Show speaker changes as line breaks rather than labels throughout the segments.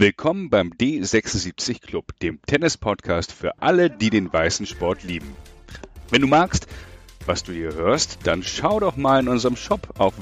Willkommen beim D76 Club, dem Tennis-Podcast für alle, die den weißen Sport lieben. Wenn du magst, was du hier hörst, dann schau doch mal in unserem Shop auf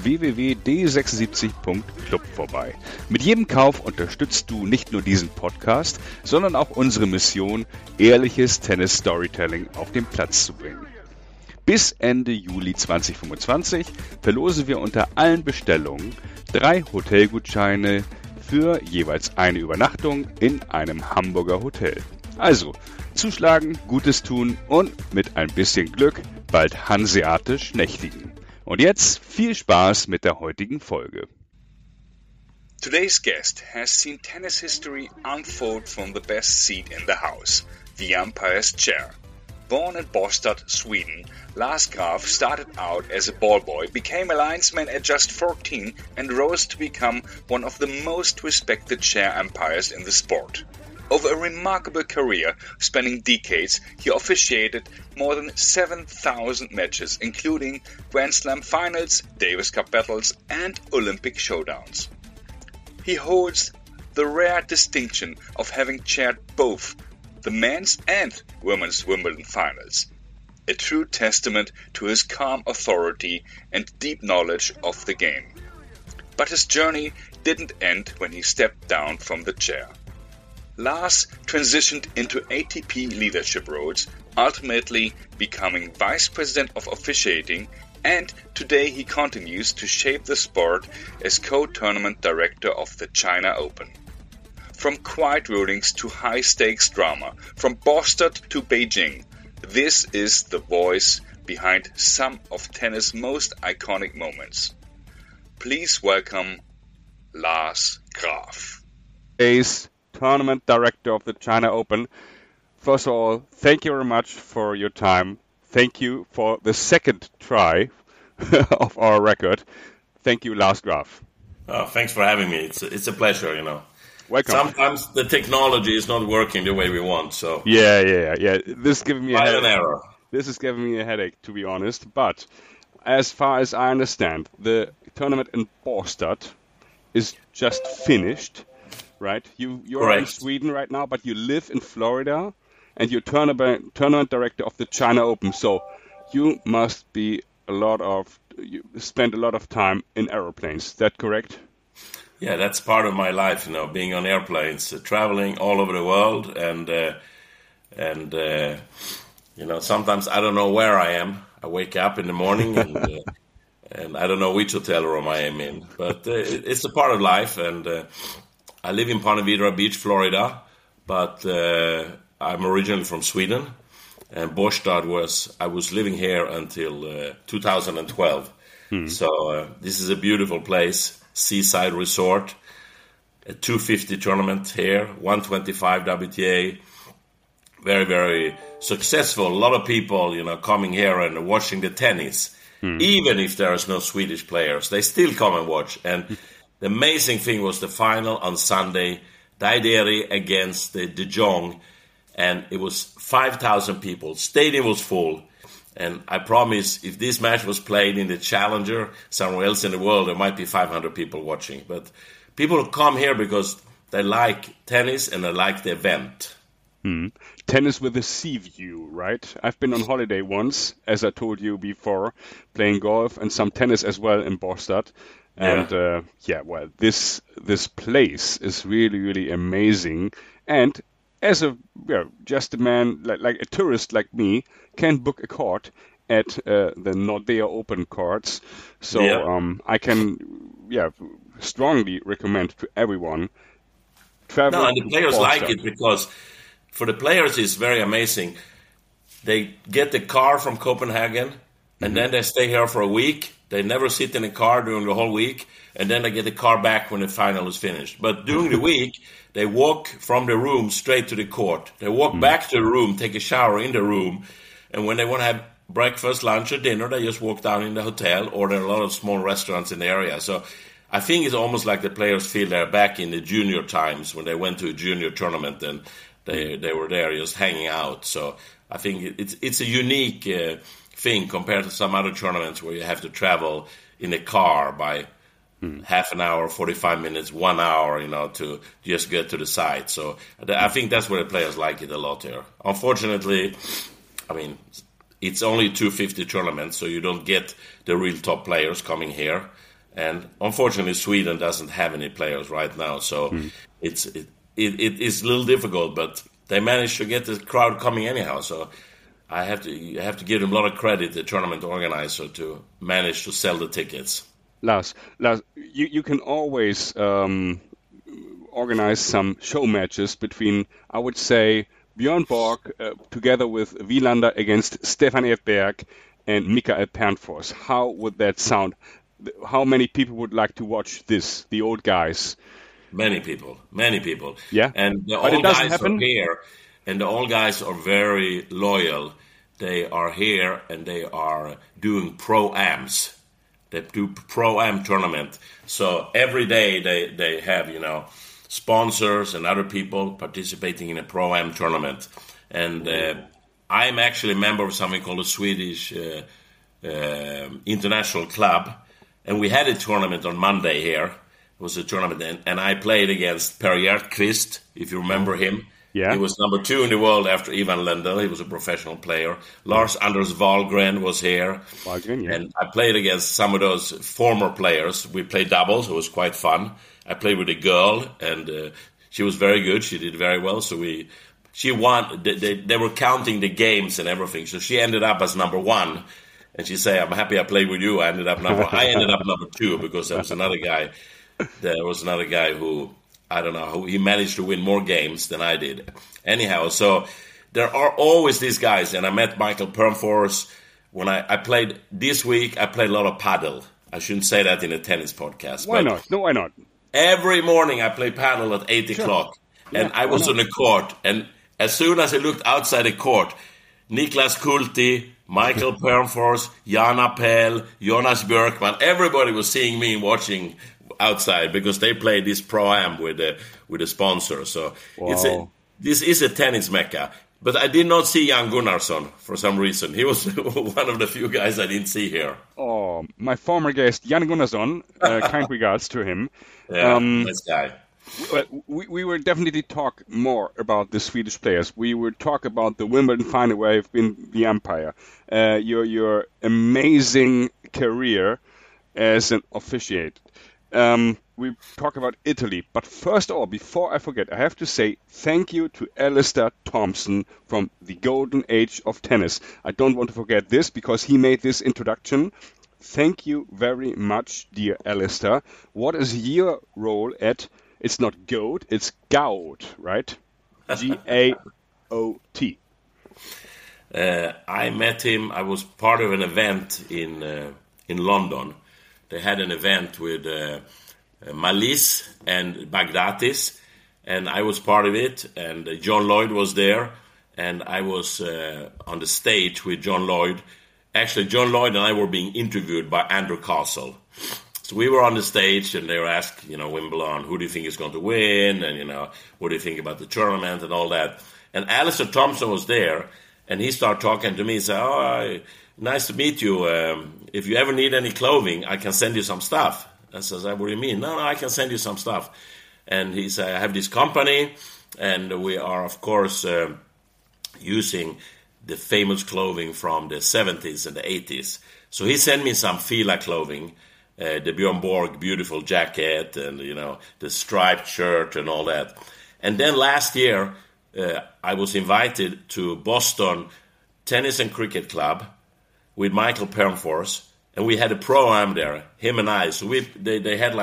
www.d76.club vorbei. Mit jedem Kauf unterstützt du nicht nur diesen Podcast, sondern auch unsere Mission, ehrliches Tennis-Storytelling auf den Platz zu bringen. Bis Ende Juli 2025 verlosen wir unter allen Bestellungen 3 Hotelgutscheine für jeweils eine Übernachtung in einem Hamburger Hotel. Also, zuschlagen, Gutes tun und mit ein bisschen Glück bald hanseatisch nächtigen. Und jetzt viel Spaß mit der heutigen Folge.
Today's guest has seen tennis history unfold from the best seat in the house, the umpire's chair. Born in Båstad, Sweden, Lars Graf started out as a ball boy, became a linesman at just 14 and rose to become one of the most respected chair umpires in the sport. Over a remarkable career spanning decades, he officiated more than 7,000 matches, including Grand Slam finals, Davis Cup battles and Olympic showdowns. He holds the rare distinction of having chaired both the men's and women's Wimbledon finals, a true testament to his calm authority and deep knowledge of the game. But his journey didn't end when he stepped down from the chair. Lars transitioned into ATP leadership roles, ultimately becoming vice president of officiating, and today he continues to shape the sport as co-tournament director of the China Open. From quiet rulings to high-stakes drama, from Båstad to Beijing, this is the voice behind some of tennis' most iconic moments. Please welcome Lars Graf.
Today's tournament director of the China Open. First of all, thank you very much for your time. Thank you for the second try of our record. Thank you, Lars Graf.
Oh, thanks for having me. It's a pleasure, you know.
Welcome.
Sometimes the technology is not working the way we want, so
Yeah. This is giving me a
trial
headache.
and error.
This is giving me a headache, to be honest. But as far as I understand, the tournament in Båstad is just finished, right? You're in
Correct.
Sweden right now, but you live in Florida, and you're tournament director of the China Open. So you must be you spend a lot of time in aeroplanes. Is that correct?
Yeah, that's part of my life, you know, being on airplanes, traveling all over the world, and you know, sometimes I don't know where I am. I wake up in the morning and I don't know which hotel room I am in, but it's a part of life. And I live in Ponte Vedra Beach, Florida, but I'm originally from Sweden, and Båstad I was living here until 2012. So this is a beautiful place. Seaside resort, a 250 tournament here, 125 WTA, very, very successful. A lot of people, you know, coming here and watching the tennis. Even if there is no Swedish players, they still come and watch. And the amazing thing was the final on Sunday, Daideri against the De Jong, and it was 5,000 people. Stadium was full. And I promise, if this match was played in the Challenger, somewhere else in the world, there might be 500 people watching. But people come here because they like tennis and they like the event.
Tennis with a sea view, right? I've been on holiday once, as I told you before, playing golf and some tennis as well in Båstad. And this place is really, really amazing. And as just a man, like a tourist like me, can book a court at the Nordea Open courts. So I can, strongly recommend to everyone travel.
No, and the players like it because for the players it's very amazing. They get the car from Copenhagen and then they stay here for a week. They never sit in a car during the whole week, and then they get the car back when the final is finished. But during the week, they walk from the room straight to the court. They walk back to the room, take a shower in the room, and when they want to have breakfast, lunch, or dinner, they just walk down in the hotel, or there are a lot of small restaurants in the area. So I think it's almost like the players feel they're back in the junior times when they went to a junior tournament and they were there just hanging out. So I think it's a unique thing compared to some other tournaments where you have to travel in a car by half an hour, 45 minutes, 1 hour, to just get to the site. So I think that's where the players like it a lot here. Unfortunately, I mean, it's only 250 tournaments, so you don't get the real top players coming here. And unfortunately, Sweden doesn't have any players right now, so it's a little difficult. But they managed to get the crowd coming anyhow. So I have to give them a lot of credit, the tournament organizer, to manage to sell the tickets.
Lars, you can always organize some show matches between, I would say, Björn Borg together with Wilander against Stefan Edberg and Mikael Pernfors. How would that sound? How many people would like to watch this, the old guys?
Many people.
Yeah?
And the
but
old guys
happen?
are here, and the old guys are very loyal. They are here, and they are doing pro-ams. They do pro-am tournament. So every day they have, sponsors and other people participating in a pro-am tournament. And I'm actually a member of something called the Swedish International Club. And we had a tournament on Monday here. It was a tournament, and I played against Per Hjertqvist, if you remember him.
Yeah.
He was number 2 in the world after Ivan Lendl. He was a professional player. Lars Anders Wahlgren was here.
Wahlgren, yeah.
And I played against some of those former players. We played doubles. It was quite fun. I played with a girl, and she was very good. She did very well. So she won. They were counting the games and everything. So she ended up as number 1. And she said, "I'm happy I played with you." I ended up number 2 because there was another guy. There was another guy who, I don't know, he managed to win more games than I did. Anyhow, so there are always these guys. And I met Mikael Pernfors when I played this week. I played a lot of paddle. I shouldn't say that in a tennis podcast.
Why not? No, why not?
Every morning I play paddle at 8 o'clock. And I was on the court. And as soon as I looked outside the court, Niklas Kulti, Mikael Pernfors, Jan Appel, Jonas Björkman, everybody was seeing me watching outside because they played this pro-am with a sponsor. So this is a tennis mecca. But I did not see Jan Gunnarsson for some reason. He was one of the few guys I didn't see here.
Oh, my former guest, Jan Gunnarsson, kind regards to him.
Yeah, nice guy.
Well, we will definitely talk more about the Swedish players. We will talk about the Wimbledon final where you've been the umpire, your amazing career as an officiate. We talk about Italy, but first of all, before I forget, I have to say thank you to Alistair Thompson from the Golden Age of Tennis. I don't want to forget this because he made this introduction. Thank you very much, dear Alistair. What is your role at? It's not GOAT, it's GAUT, right? G-A-O-T.
I met him. I was part of an event in London. They had an event with Malisse and Baghdatis, and I was part of it. And John Lloyd was there, and I was on the stage with John Lloyd. Actually, John Lloyd and I were being interviewed by Andrew Castle. So we were on the stage, and they were asked, Wimbledon, who do you think is going to win? And, what do you think about the tournament and all that? And Alistair Thompson was there, and he started talking to me. He said, nice to meet you. If you ever need any clothing, I can send you some stuff. I said, what do you mean? No, I can send you some stuff. And he said, I have this company, and we are, of course, using the famous clothing from the 70s and the 80s. So he sent me some Fila clothing, the Björn Borg beautiful jacket and, the striped shirt and all that. And then last year, I was invited to Boston Tennis and Cricket Club with Mikael Pernfors, and we had a pro-am there, him and I. So they had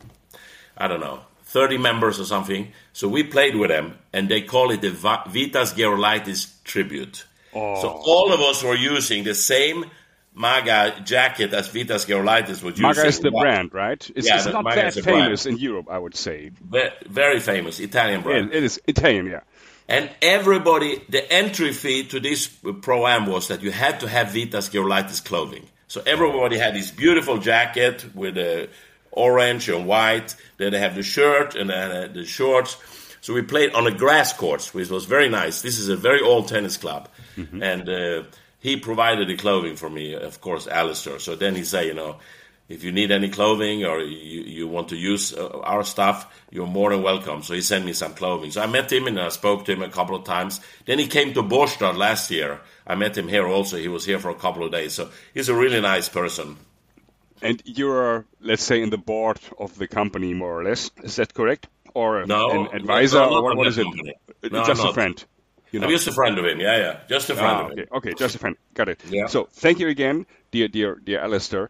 30 members or something. So we played with them, and they call it the Vitas Gerulaitis tribute. Oh. So all of us were using the same Maga jacket as Vitas Gerulaitis was using.
Maga is the brand, right? It's not that famous in Europe, I would say.
Very famous, Italian brand.
It is Italian, yeah.
And everybody, the entry fee to this pro-am was that you had to have Vitas Gerulaitis clothing. So everybody had this beautiful jacket with orange and white. Then they have the shirt and the shorts. So we played on a grass courts, which was very nice. This is a very old tennis club. Mm-hmm. And he provided the clothing for me, of course, Alistair. So then he said, if you need any clothing or you want to use our stuff, you're more than welcome. So he sent me some clothing. So I met him and I spoke to him a couple of times. Then he came to Båstad last year. I met him here also. He was here for a couple of days. So he's a really nice person.
And you're, let's say, in the board of the company, more or less. Is that correct? Or an advisor? Or what is it?
No,
just a friend.
I'm just a friend of him. Yeah. Just a friend of him.
Okay, just a friend. Got it.
Yeah.
So thank you again, dear Alistair.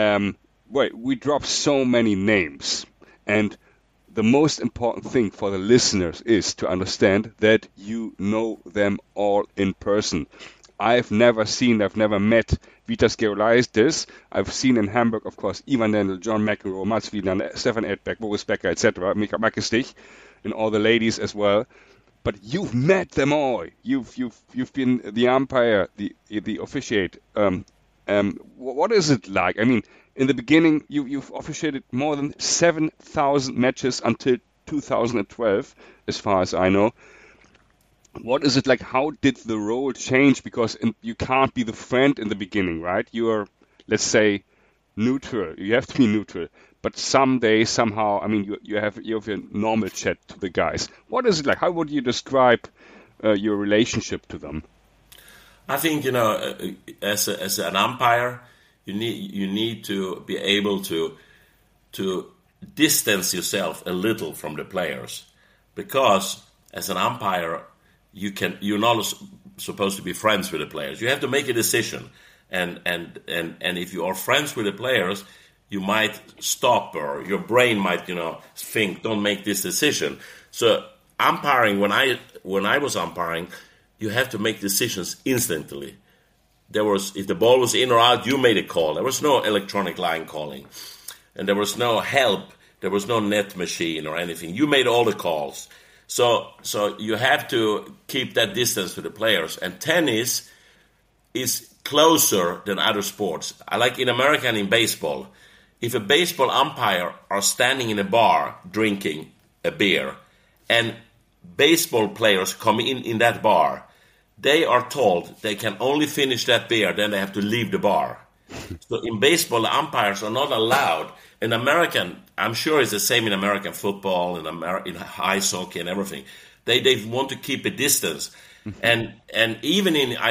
We dropped so many names, and the most important thing for the listeners is to understand that you know them all in person. I've never met Vitas Gerulaitis. I've seen in Hamburg, of course, Ivan Lendl, John McEnroe, Mats Wilander, Stefan Edberg, Boris Becker, etc., Mika Makistich, and all the ladies as well. But you've met them all. You've been the umpire, the officiate. What is it like? I mean, in the beginning, you've officiated more than 7,000 matches until 2012, as far as I know. What is it like? How did the role change? Because you can't be the friend in the beginning, right? You are, let's say, neutral. You have to be neutral. But someday, somehow, I mean, you have a normal chat to the guys. What is it like? How would you describe your relationship to them?
I think, as an umpire, you need to be able to distance yourself a little from the players, because as an umpire, you're not supposed to be friends with the players. You have to make a decision, and if you are friends with the players, you might stop, or your brain might think, don't make this decision. So umpiring, when I was umpiring, you have to make decisions instantly. If the ball was in or out, you made a call. There was no electronic line calling, and there was no help. There was no net machine or anything. You made all the calls. So you have to keep that distance to the players. And tennis is closer than other sports. I like in America and in baseball. If a baseball umpire are standing in a bar drinking a beer, and baseball players come in that bar, they are told they can only finish that beer, then they have to leave the bar. So in baseball, the umpires are not allowed. In American, I'm sure it's the same in American football, in ice hockey and everything. They want to keep a distance. And even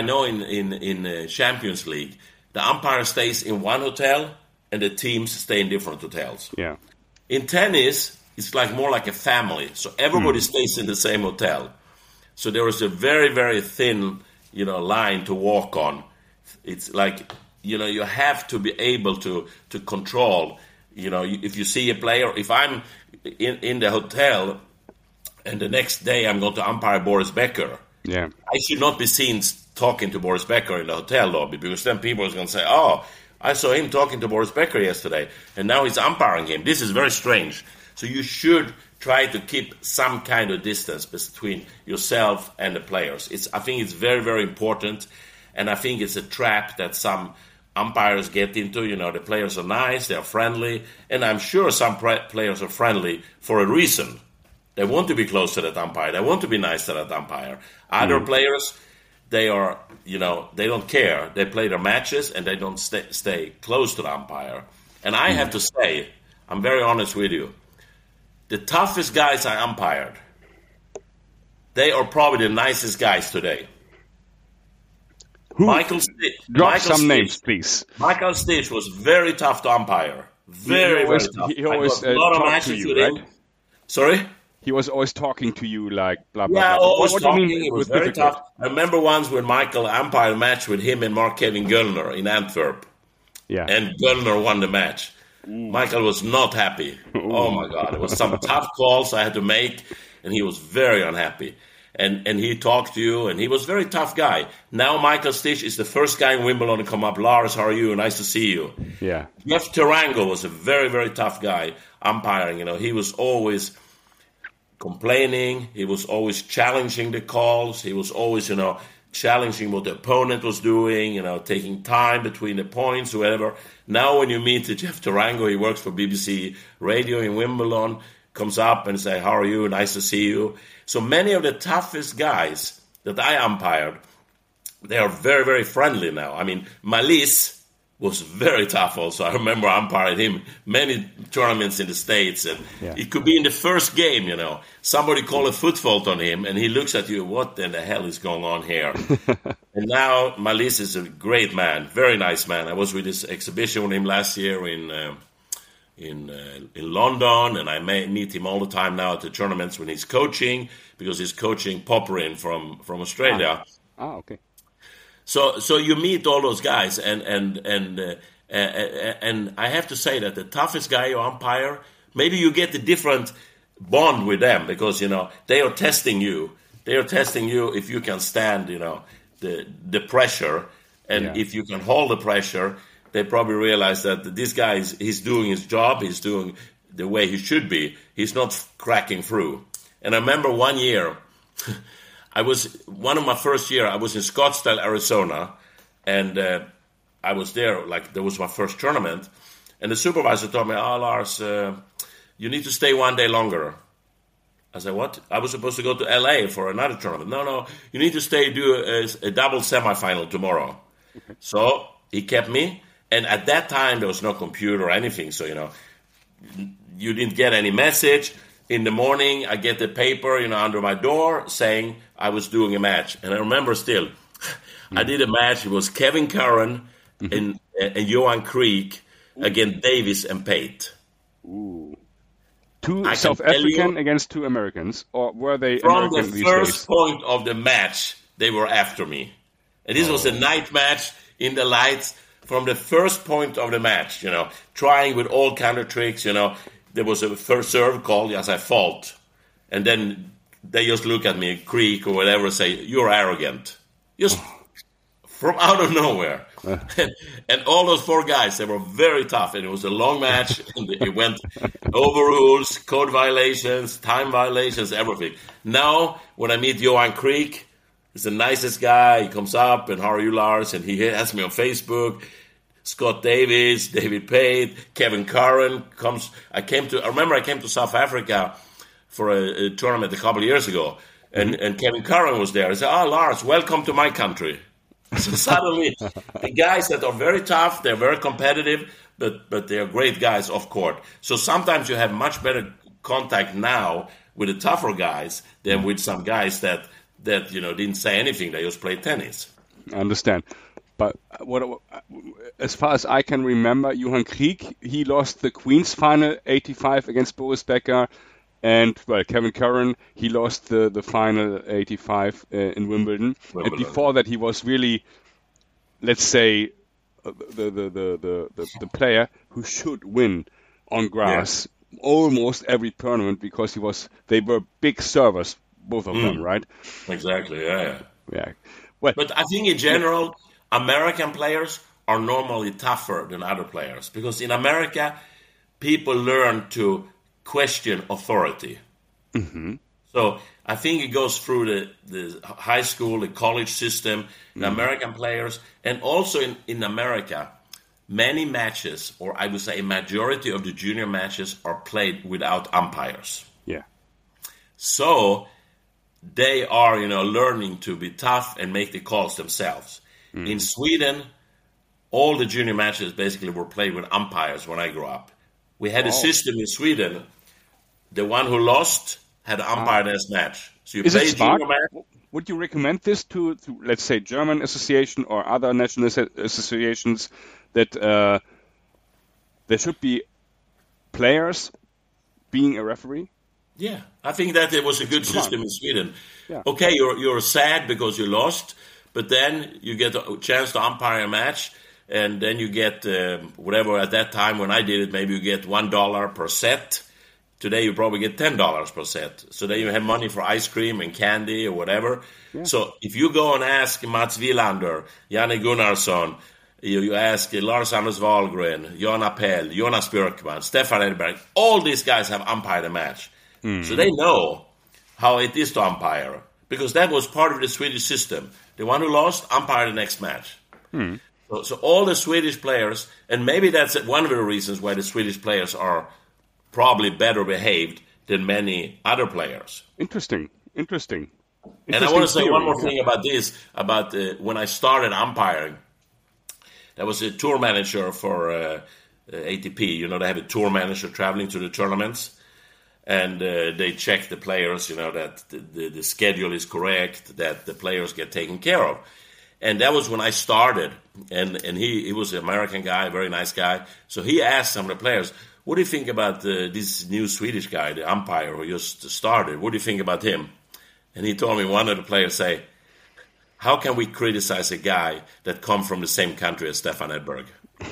in Champions League, the umpire stays in one hotel and the teams stay in different hotels.
Yeah.
In tennis, it's more like a family. So everybody stays in the same hotel. So there is a very, very thin, line to walk on. It's like, you have to be able to control. If you see a player, if I'm in the hotel and the next day I'm going to umpire Boris Becker, I should not be seen talking to Boris Becker in the hotel lobby, because then people are going to say, oh, I saw him talking to Boris Becker yesterday, and now he's umpiring him. This is very strange. So you should try to keep some kind of distance between yourself and the players. I think it's very, very important, and I think it's a trap that some umpires get into. The players are nice, they're friendly, and I'm sure some players are friendly for a reason. They want to be close to that umpire. They want to be nice to that umpire. Other players, they are, they don't care. They play their matches and they don't stay close to the umpire. And I have to say, I'm very honest with you, the toughest guys I umpired, they are probably the nicest guys today. Michael Stich,
names, please.
Michael Stich was very tough to umpire. Very tough.
He always
a lot of matches with him. Sorry?
He was always talking to you like blah, blah,
blah.
Always
what talking. It was very tough. I remember once when Michael umpired a match with him and Mark-Kevin Göllner in Antwerp.
Yeah.
And Göllner won the match. Michael was not happy. Oh, my God. It was some tough calls I had to make, and he was very unhappy. And he talked to you, and he was a very tough guy. Now Michael Stich is the first guy in Wimbledon to come up. Lars, how are you? Nice to see you.
Yeah.
Jeff Tarango was a very, very tough guy umpiring. He was always complaining. He was always challenging the calls. He was always, challenging what the opponent was doing, taking time between the points or whatever. Now when you meet Jeff Tarango, he works for BBC Radio in Wimbledon, comes up and say, how are you? Nice to see you. So many of the toughest guys that I umpired, they are very, very friendly now. I mean, Malisse, was very tough also. I remember umpiring him many tournaments in the States, and it could be in the first game, somebody call a foot fault on him, and he looks at you, what in the hell is going on here? And now Malisse is a great man, very nice man. I was with this exhibition with him last year in London, and I meet him all the time now at the tournaments when he's coaching, because he's coaching Popperin from Australia.
Okay.
So you meet all those guys, and I have to say that the toughest guy you umpire, maybe you get a different bond with them, because they are testing you. They are testing you if you can stand the pressure, and if you can hold the pressure. They probably realize that this guy he's doing his job. He's doing the way he should be. He's not cracking through. And I remember one year. One of my first year, I was in Scottsdale, Arizona, and I was there, that was my first tournament, and the supervisor told me, Lars, you need to stay one day longer. I said, what? I was supposed to go to LA for another tournament. No, you need to stay, do a double semifinal tomorrow. Okay. So he kept me, and at that time, there was no computer or anything, so, you didn't get any message. In the morning, I get the paper, under my door saying I was doing a match. And I remember still, I did a match. It was Kevin Curran and Johan Kriek against Davis and Pate.
Ooh. Two South African against two Americans, or were they
from
American
the first point of the match, they were after me. And this was a night match in the lights from the first point of the match, trying with all kind of tricks, There was a first serve call, yes, I fault. And then they just look at me, Kriek or whatever, say, you're arrogant. Just from out of nowhere. And all those four guys, they were very tough. And it was a long match. And it went overrules, code violations, time violations, everything. Now, when I meet Johan Kriek, he's the nicest guy. He comes up, and how are you, Lars? And he asks me on Facebook. Scott Davis, David Pate, Kevin Curran comes. I remember I came to South Africa for a tournament a couple of years ago, and Kevin Curran was there. I said, Lars, welcome to my country. So suddenly, the guys that are very tough, they're very competitive, but they're great guys off court. So sometimes you have much better contact now with the tougher guys than with some guys that didn't say anything. They just played tennis.
I understand. But as far as I can remember, Johan Kriek, he lost the Queen's Final 85 against Boris Becker. And, Kevin Curran, he lost the final 85 in Wimbledon. And before that, he was really, let's say, the player who should win on grass almost every tournament, because they were big servers, both of them, right?
Exactly, yeah.
Well,
but I think in general, American players are normally tougher than other players, because in America, people learn to question authority. Mm-hmm. So I think it goes through the high school, the college system, the American players, and also in America, many matches, or I would say a majority of the junior matches, are played without umpires.
Yeah.
So they are, learning to be tough and make the calls themselves. In Sweden, all the junior matches basically were played with umpires when I grew up. We had a system in Sweden. The one who lost had an umpire in his match. So you
Is
play
it smart?
junior match.
Would you recommend this to, let's say, German association or other national associations, that there should be players being a referee?
Yeah, I think that it was a good system in Sweden.
Yeah.
Okay, you're sad because you lost, but then you get a chance to umpire a match, and then you get whatever at that time when I did it, maybe you get $1 per set. Today you probably get $10 per set. So then you have money for ice cream and candy or whatever. Yeah. So if you go and ask Mats Wilander, Janne Gunnarsson, you ask Lars-Anders Wahlgren, Jan Appel, Jonas Björkman, Stefan Edberg, all these guys have umpired a match. So they know how it is to umpire, because that was part of the Swedish system. The one who lost, umpire the next match. So all the Swedish players, and maybe that's one of the reasons why the Swedish players are probably better behaved than many other players.
Interesting.
And I want to say one more thing about this, about when I started umpiring. There was a tour manager for ATP. You know, they have a tour manager traveling to the tournaments, and they check the players, you know, that the schedule is correct, that the players get taken care of. And that was when I started, and he was an American guy, a very nice guy. So he asked some of the players, what do you think about this new Swedish guy, the umpire who just started? What do you think about him? And he told me, one of the players say, how can we criticize a guy that come from the same country as Stefan Edberg?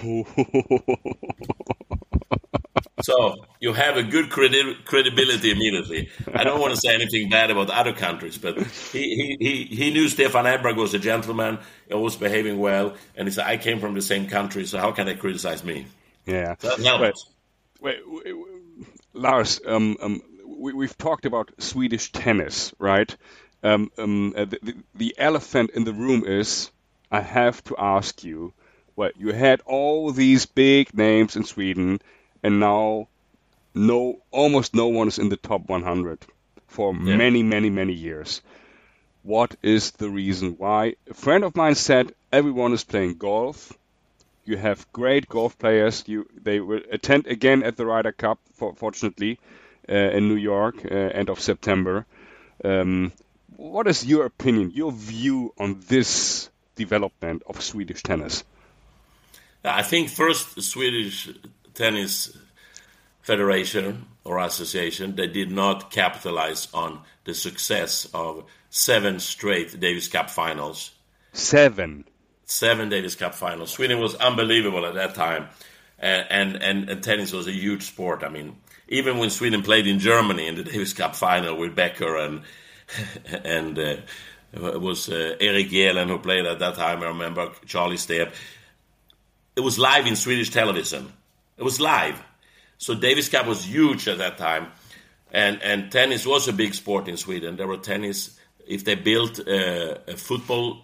So you have a good credibility immediately. I don't want to say anything bad about other countries, but he knew Stefan Edberg was a gentleman, always behaving well, and he said, I came from the same country, so how can they criticize me?
Yeah.
So that helps.
Wait, Lars, we've talked about Swedish tennis, right? The elephant in the room is, I have to ask you, well, you had all these big names in Sweden, and now almost no one is in the top 100 for many years. What is the reason why? A friend of mine said everyone is playing golf. You have great golf players. They will attend again at the Ryder Cup, fortunately, in New York, end of September. What is your opinion, your view on this development of Swedish tennis?
I think first, the Swedish Tennis Federation or Association, they did not capitalize on the success of 7 straight Davis Cup finals. 7 Davis Cup finals. Sweden was unbelievable at that time, and tennis was a huge sport. I mean, even when Sweden played in Germany in the Davis Cup final with Becker and it was Erik Gehlen who played at that time. I remember Charlie Steep. It was live in Swedish television. It was live. So Davis Cup was huge at that time. And tennis was a big sport in Sweden. There were tennis. If they built a football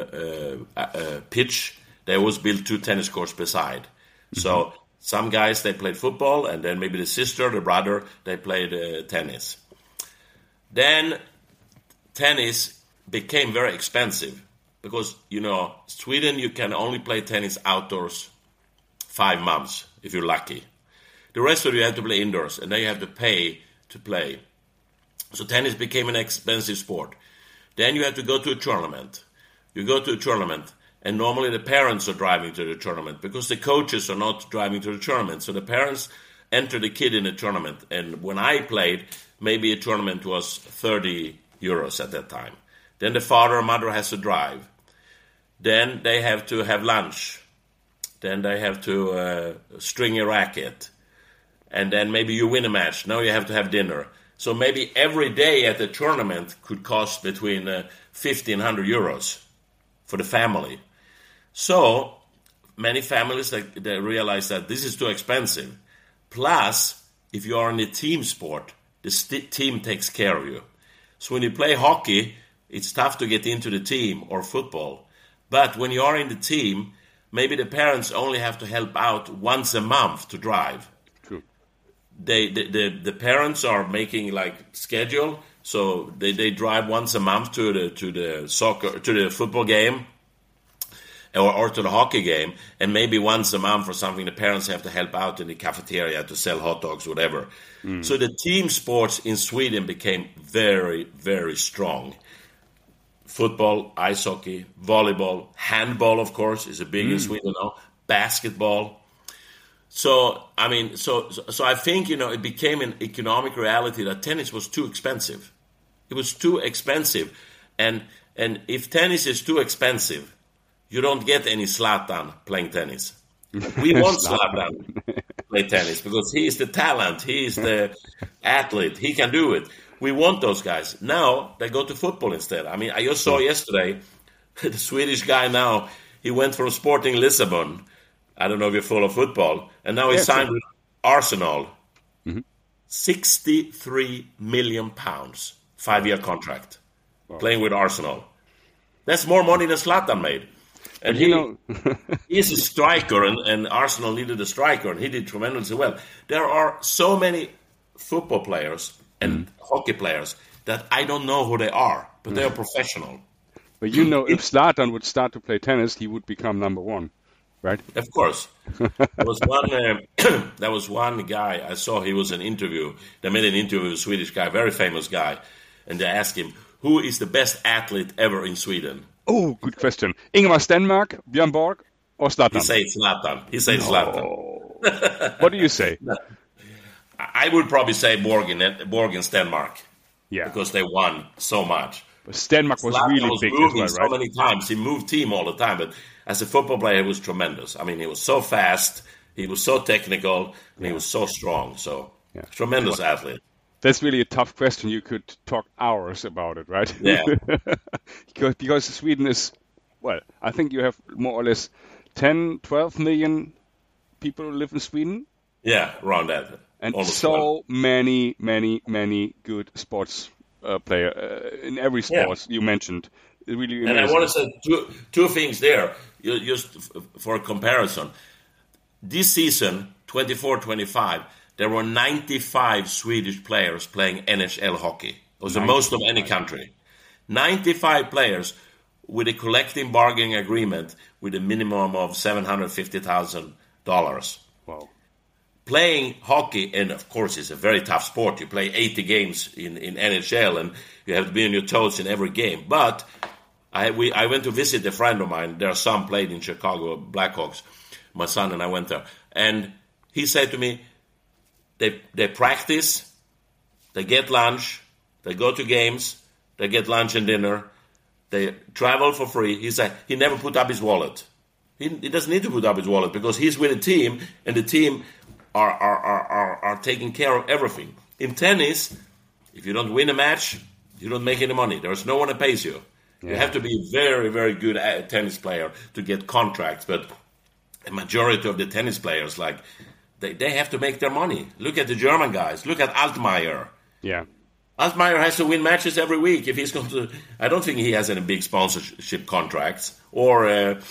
pitch, they always built 2 tennis courts beside. Mm-hmm. So some guys, they played football, and then maybe the sister, the brother, they played tennis. Then tennis became very expensive because, you know, Sweden, you can only play tennis outdoors 5 months if you're lucky. The rest of you have to play indoors, and then you have to pay to play. So tennis became an expensive sport. Then you have to go to a tournament. You go to a tournament, and normally the parents are driving to the tournament because the coaches are not driving to the tournament. So the parents enter the kid in a tournament. And when I played, maybe a tournament was 30 euros at that time. Then the father or mother has to drive. Then they have to have lunch. Then they have to string a racket. And then maybe you win a match. Now you have to have dinner. So maybe every day at the tournament could cost between 50 and 100 euros for the family. So many families, they realize that this is too expensive. Plus, if you are in a team sport, the team takes care of you. So when you play hockey, it's tough to get into the team, or football. But when you are in the team, maybe the parents only have to help out once a month to drive.
True.
The parents are making like schedule, so they drive once a month to the soccer, to the football game, or to the hockey game, and maybe once a month or something the parents have to help out in the cafeteria to sell hot dogs, whatever. So the team sports in Sweden became very, very strong. Football, ice hockey, volleyball, handball, of course, is a big in Sweden now. Basketball. So I mean, so I think, you know, it became an economic reality that tennis was too expensive. It was too expensive, and if tennis is too expensive, you don't get any Zlatan playing tennis. We want Zlatan play tennis because he is the talent, he is the athlete, he can do it. We want those guys. Now they go to football instead. I mean, I just saw yesterday the Swedish guy now, he went from Sporting Lisbon. I don't know if you follow football. And now he signed with Arsenal. 63 million pounds, 5-year contract, playing with Arsenal. That's more money than Zlatan made. And he's a striker, and Arsenal needed a striker, and he did tremendously well. There are so many football players and hockey players that I don't know who they are, but they are professional.
But you know, if Zlatan would start to play tennis, he would become number 1. right?
Of course. There was one guy I saw. He was an interview. They made an interview with a Swedish guy, very famous guy, and they asked him, "Who is the best athlete ever in Sweden?"
Oh, good question. Ingemar Stenmark, Björn Borg, or Zlatan?
He said Zlatan.
What do you say?
I would probably say Borg and Stenmark.
Yeah,
because they won so much.
But Stenmark was
Zlatan
really
was
big
moving
as well, right?
so many times. He moved team all the time, but as a football player, he was tremendous. I mean, he was so fast, he was so technical, and he was so strong. So, tremendous athlete.
That's really a tough question. You could talk hours about it, right?
Yeah.
because Sweden is, well, I think you have more or less 10, 12 million people who live in Sweden.
Yeah, around that.
And
almost
so many good sports player in every sport you mentioned. It really amazing.
And I want to say two things there, just for a comparison. This season, 24-25, there were 95 Swedish players playing NHL hockey. It was the most of any country. 95 players with a collective bargaining agreement with a minimum of $750,000.
Wow. Playing
hockey, and of course it's a very tough sport. You play 80 games in NHL, and you have to be on your toes in every game. But I went to visit a friend of mine. Their son played in Chicago Blackhawks. My son and I went there. And he said to me, they practice, they get lunch, they go to games, they get lunch and dinner, they travel for free. He said he never put up his wallet. He doesn't need to put up his wallet because he's with a team, and the team are taking care of everything. In tennis, if you don't win a match, you don't make any money. There's no one that pays you. Yeah. You have to be a very, very good tennis player to get contracts. But a majority of the tennis players, like, they have to make their money. Look at the German guys. Look at Altmaier.
Yeah.
Altmaier has to win matches every week. If he's going to, I don't think he has any big sponsorship contracts. Or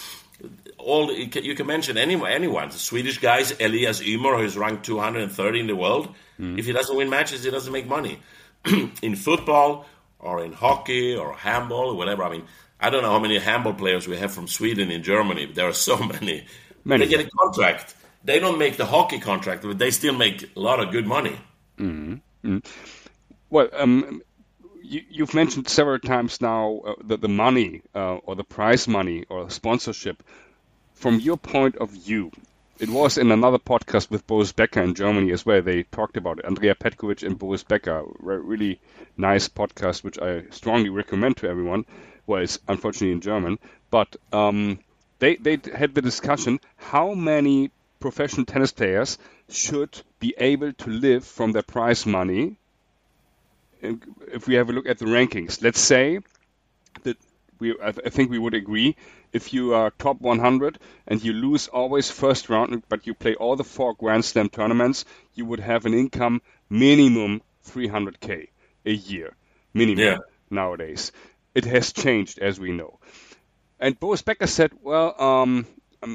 you can mention anyone. The Swedish guys, Elias Ymer, who is ranked 230 in the world. If he doesn't win matches, he doesn't make money. In football or in hockey or handball or whatever. I mean, I don't know how many handball players we have from Sweden in Germany, but there are so many. They get a contract. They don't make the hockey contract, but they still make a lot of good money.
Mm-hmm. Mm-hmm. Well, you've mentioned several times now that the money or the prize money or sponsorship. From your point of view, it was in another podcast with Boris Becker in Germany as well. They talked about it. Andrea Petkovic and Boris Becker, really nice podcast, which I strongly recommend to everyone. Well, it's unfortunately in German, but they had the discussion how many professional tennis players should be able to live from their prize money. If we have a look at the rankings, let's say that I think we would agree, if you are top 100 and you lose always first round, but you play all the 4 Grand Slam tournaments, you would have an income minimum 300K a year, minimum nowadays. It has changed, as we know. And Boris Becker said, well,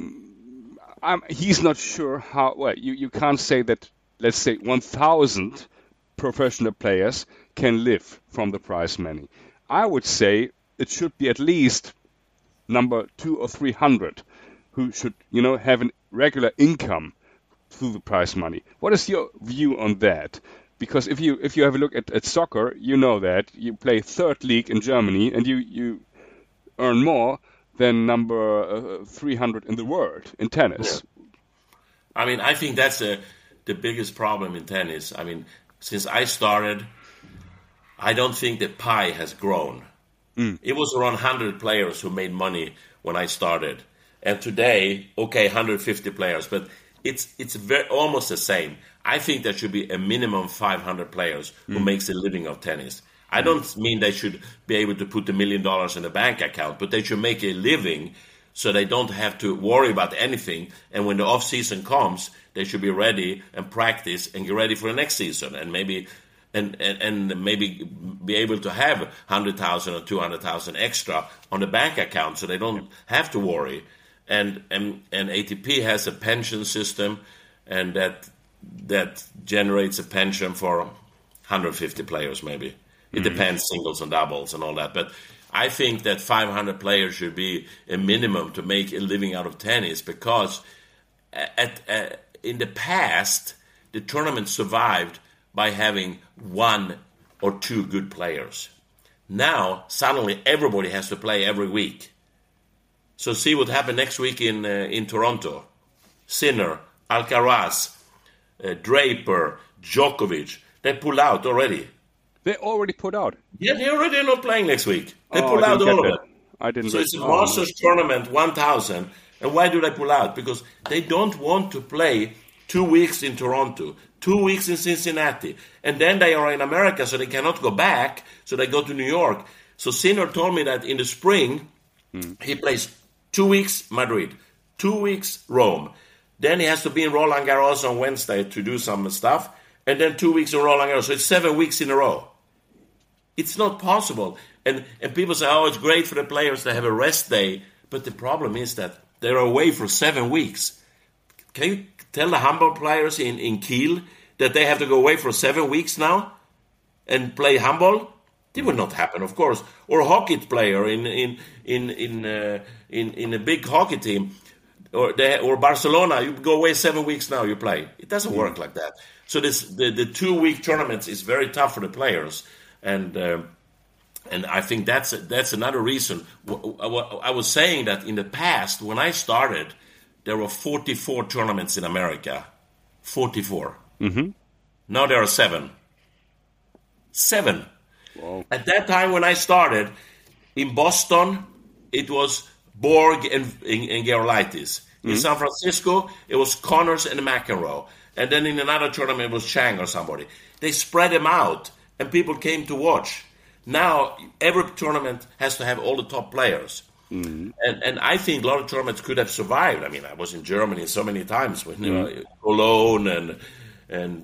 he's not sure how. Well, you can't say that. Let's say 1,000 professional players can live from the prize money. I would say it should be at least number 200 or 300 who should, have a regular income through the prize money. What is your view on that? Because if you have a look at soccer, you know that you play third league in Germany and you earn more than number 300 in the world in tennis.
Yeah. I mean, I think that's the biggest problem in tennis. I mean, since I started, I don't think the pie has grown. It was around 100 players who made money when I started. And today, 150 players, but it's almost the same. I think there should be a minimum 500 players who makes a living of tennis. I don't mean they should be able to put $1 million in a bank account, but they should make a living so they don't have to worry about anything. And when the off season comes, they should be ready and practice and get ready for the next season, and maybe maybe be able to have 100,000 or 200,000 extra on the bank account, so they don't have to worry. And ATP has a pension system, and that generates a pension for 150 players maybe. It depends, singles and doubles and all that. But I think that 500 players should be a minimum to make a living out of tennis, because in the past, the tournament survived by having 1 or 2 good players. Now, suddenly, everybody has to play every week. So see what happened next week in Toronto. Sinner, Alcaraz, Draper, Djokovic, they pull out already.
They already put out?
Yeah, they already are not playing next week. They pull out all of it.
I didn't.
So it's a Masters tournament, 1,000. And why do they pull out? Because they don't want to play 2 weeks in Toronto, 2 weeks in Cincinnati, and then they are in America, so they cannot go back, so they go to New York. So Sinner told me that in the spring, he plays 2 weeks Madrid, 2 weeks Rome. Then he has to be in Roland Garros on Wednesday to do some stuff, and then 2 weeks in Roland Garros. So it's 7 weeks in a row. It's not possible. And people say, oh, it's great for the players to have a rest day, but the problem is that they're away for 7 weeks. Can you tell the handball players in Kiel that they have to go away for 7 weeks now and play handball? It would not happen, of course. Or a hockey player in a big hockey team, or Barcelona, you go away 7 weeks now, you play. It doesn't work like that. So the 2 week tournaments is very tough for the players, and I think that's another reason. I was saying that in the past, when I started, there were 44 tournaments in America. 44.
Mm-hmm.
Now there are 7. 7.
Wow.
At that time when I started, in Boston, it was Borg and Gerolaitis. In San Francisco, it was Connors and McEnroe. And then in another tournament, it was Chang or somebody. They spread them out, and people came to watch. Now, every tournament has to have all the top players. Mm-hmm. And I think a lot of tournaments could have survived. I mean, I was in Germany so many times with Cologne and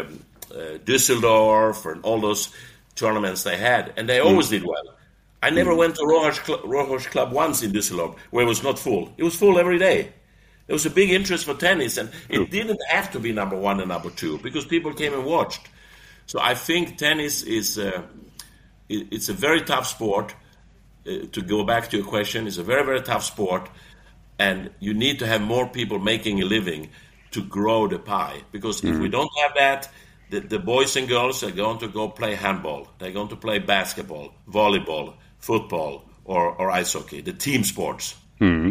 Düsseldorf and all those tournaments they had, and they always did well. I never went to Rohosh Club once in Düsseldorf where it was not full. It was full every day. There was a big interest for tennis, and it didn't have to be number 1 and number 2 because people came and watched. So I think tennis is it's a very tough sport. To go back to your question, it's a very, very tough sport, and you need to have more people making a living to grow the pie. Because if we don't have that, the boys and girls are going to go play handball. They're going to play basketball, volleyball, football, or ice hockey, the team sports.
Mm-hmm.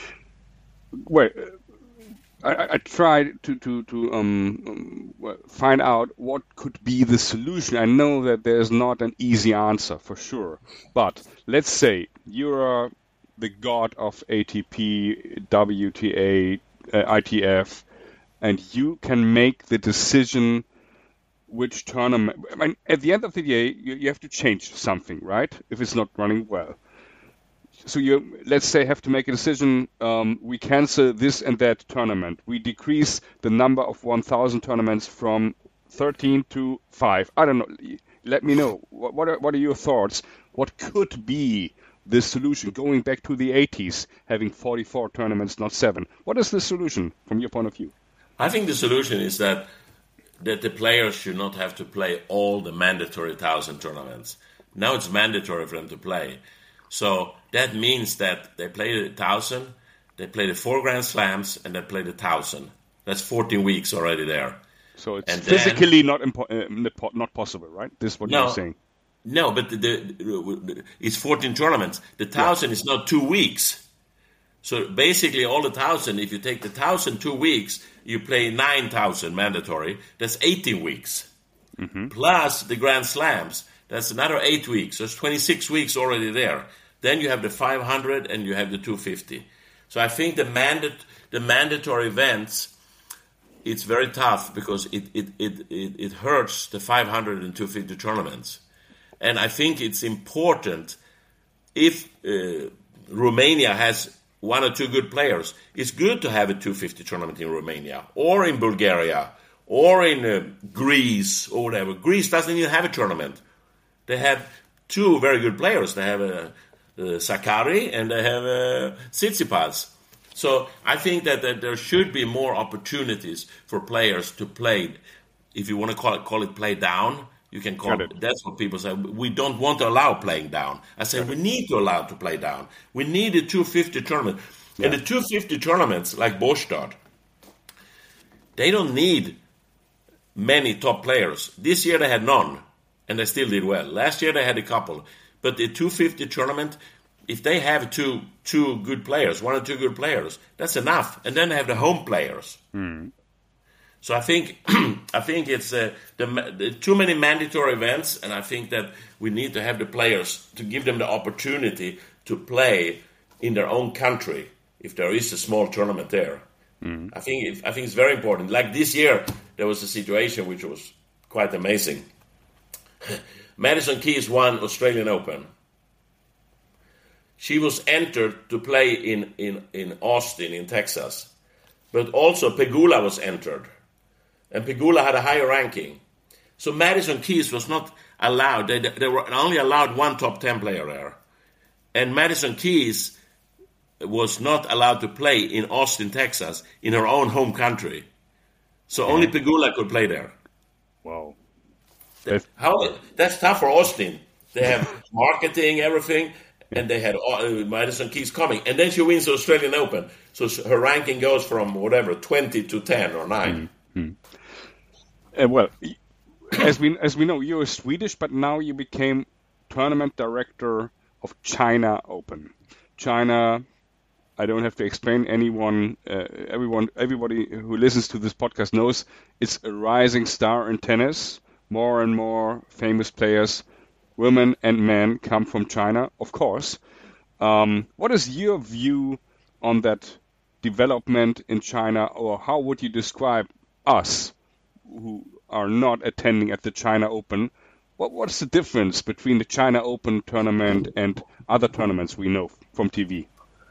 Well, I tried to find out what could be the solution. I know that there's not an easy answer for sure, but let's say you're the god of ATP, WTA, ITF, and you can make the decision which tournament. I mean, at the end of the day, you have to change something, right? If it's not running well. So you, let's say, have to make a decision. We cancel this and that tournament. We decrease the number of 1,000 tournaments from 13 to 5. I don't know. Let me know. What are your thoughts? What could be the solution? Going back to the 80s, having 44 tournaments, not 7. What is the solution from your point of view?
I think the solution is that the players should not have to play all the mandatory 1,000 tournaments. Now it's mandatory for them to play. So that means that they play the 1,000, they play the 4 Grand Slams, and they play the 1,000. That's 14 weeks already there.
So it's physically not possible, right? This is what you're saying.
No, but it's 14 tournaments. The 1,000 is not 2 weeks. So basically all the 1,000, if you take the 1,000 2 weeks, you play 9,000 mandatory. That's 18 weeks. Mm-hmm. Plus the Grand Slams. That's another 8 weeks. There's 26 weeks already there. Then you have the 500 and you have the 250. So I think the mandatory events, it's very tough because it hurts the 500 and 250 tournaments. And I think it's important if Romania has 1 or 2 good players, it's good to have a 250 tournament in Romania or in Bulgaria or in Greece or whatever. Greece doesn't even have a tournament. They have 2 very good players. They have Sakari and they have Tsitsipas. So I think that there should be more opportunities for players to play, if you want to call it play down, You can call it. That's what people say. We don't want to allow playing down. I say we need to allow to play down. We need a 250 tournament. Yeah. And the 250 tournaments, like Båstad, they don't need many top players. This year they had none, and they still did well. Last year they had a couple. But the 250 tournament, if they have two good players, 1 or 2 good players, that's enough. And then they have the home players.
Mm.
So I think it's the too many mandatory events, and I think that we need to have the players to give them the opportunity to play in their own country if there is a small tournament there.
Mm.
I think it's very important. Like this year, there was a situation which was quite amazing. Madison Keys won Australian Open. She was entered to play in Austin, in Texas, but also Pegula was entered. And Pegula had a higher ranking. So Madison Keys was not allowed. They were only allowed 1 top 10 player there. And Madison Keys was not allowed to play in Austin, Texas, in her own home country. So only Pegula could play there.
Wow.
That's tough for Austin. They have marketing, everything, and they had Madison Keys coming. And then she wins the Australian Open. So her ranking goes from 20 to 10 or 9.
Mm-hmm. Well, as we know, you're Swedish, but now you became tournament director of China Open. China, I don't have to explain. Everybody who listens to this podcast knows it's a rising star in tennis. More and more famous players, women and men, come from China, of course. What is your view on that development in China, or how would you describe us who are not attending at the China Open? What's the difference between the China Open tournament and other tournaments we know from TV?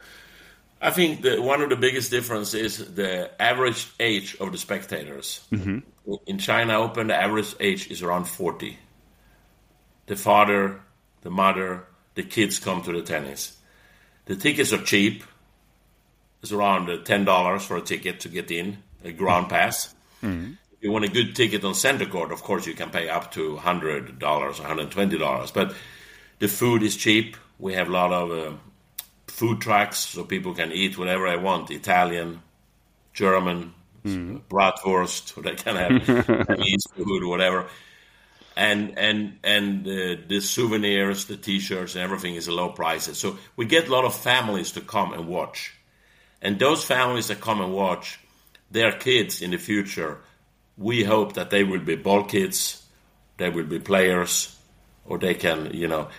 I think one of the biggest differences is the average age of the spectators.
Mm-hmm.
In China Open, the average age is around 40. The father, the mother, the kids come to the tennis. The tickets are cheap. It's around $10 for a ticket to get in, a ground pass.
Mm-hmm.
If you want a good ticket on center court, of course, you can pay up to $100, $120. But the food is cheap. We have a lot of food trucks, so people can eat whatever they want, Italian, German, bratwurst, or they can have Chinese food or whatever. And the souvenirs, the T-shirts, and everything is at low prices. So we get a lot of families to come and watch. And those families that come and watch, their kids in the future, we hope that they will be ball kids, they will be players, or they can,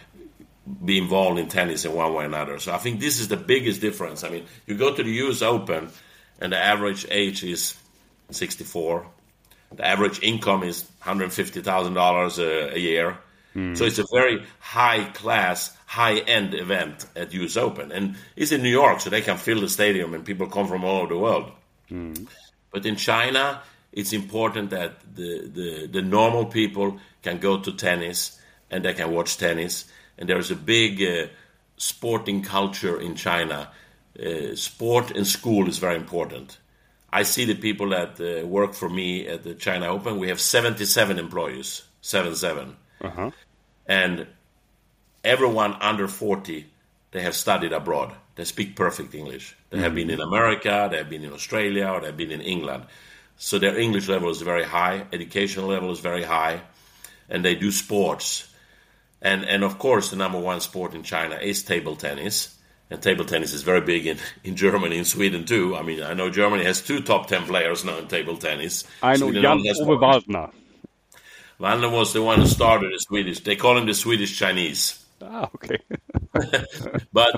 be involved in tennis in one way or another. So I think this is the biggest difference. I mean, you go to the US Open, and the average age is 64. The average income is $150,000 a year. So it's a very high-class, high-end event at US Open. And it's in New York, so they can fill the stadium, and people come from all over the world. But in China, it's important that the normal people can go to tennis, and they can watch tennis. And there's a big sporting culture in China. Sport and school is very important. I see the people that work for me at the China Open. We have 77 employees, 77.
Uh-huh.
And everyone under 40, they have studied abroad. They speak perfect English. They have been in America, they have been in Australia, or they have been in England. So their English level is very high, educational level is very high, and they do sports. And of course, the number one sport in China is table tennis. And table tennis is very big in Germany and Sweden too. I mean, I know Germany has 2 top 10 players now in table tennis.
I know Jan-Ove Waldner.
Waldner was the one who started the Swedish. They call him the Swedish Chinese.
Ah, okay.
But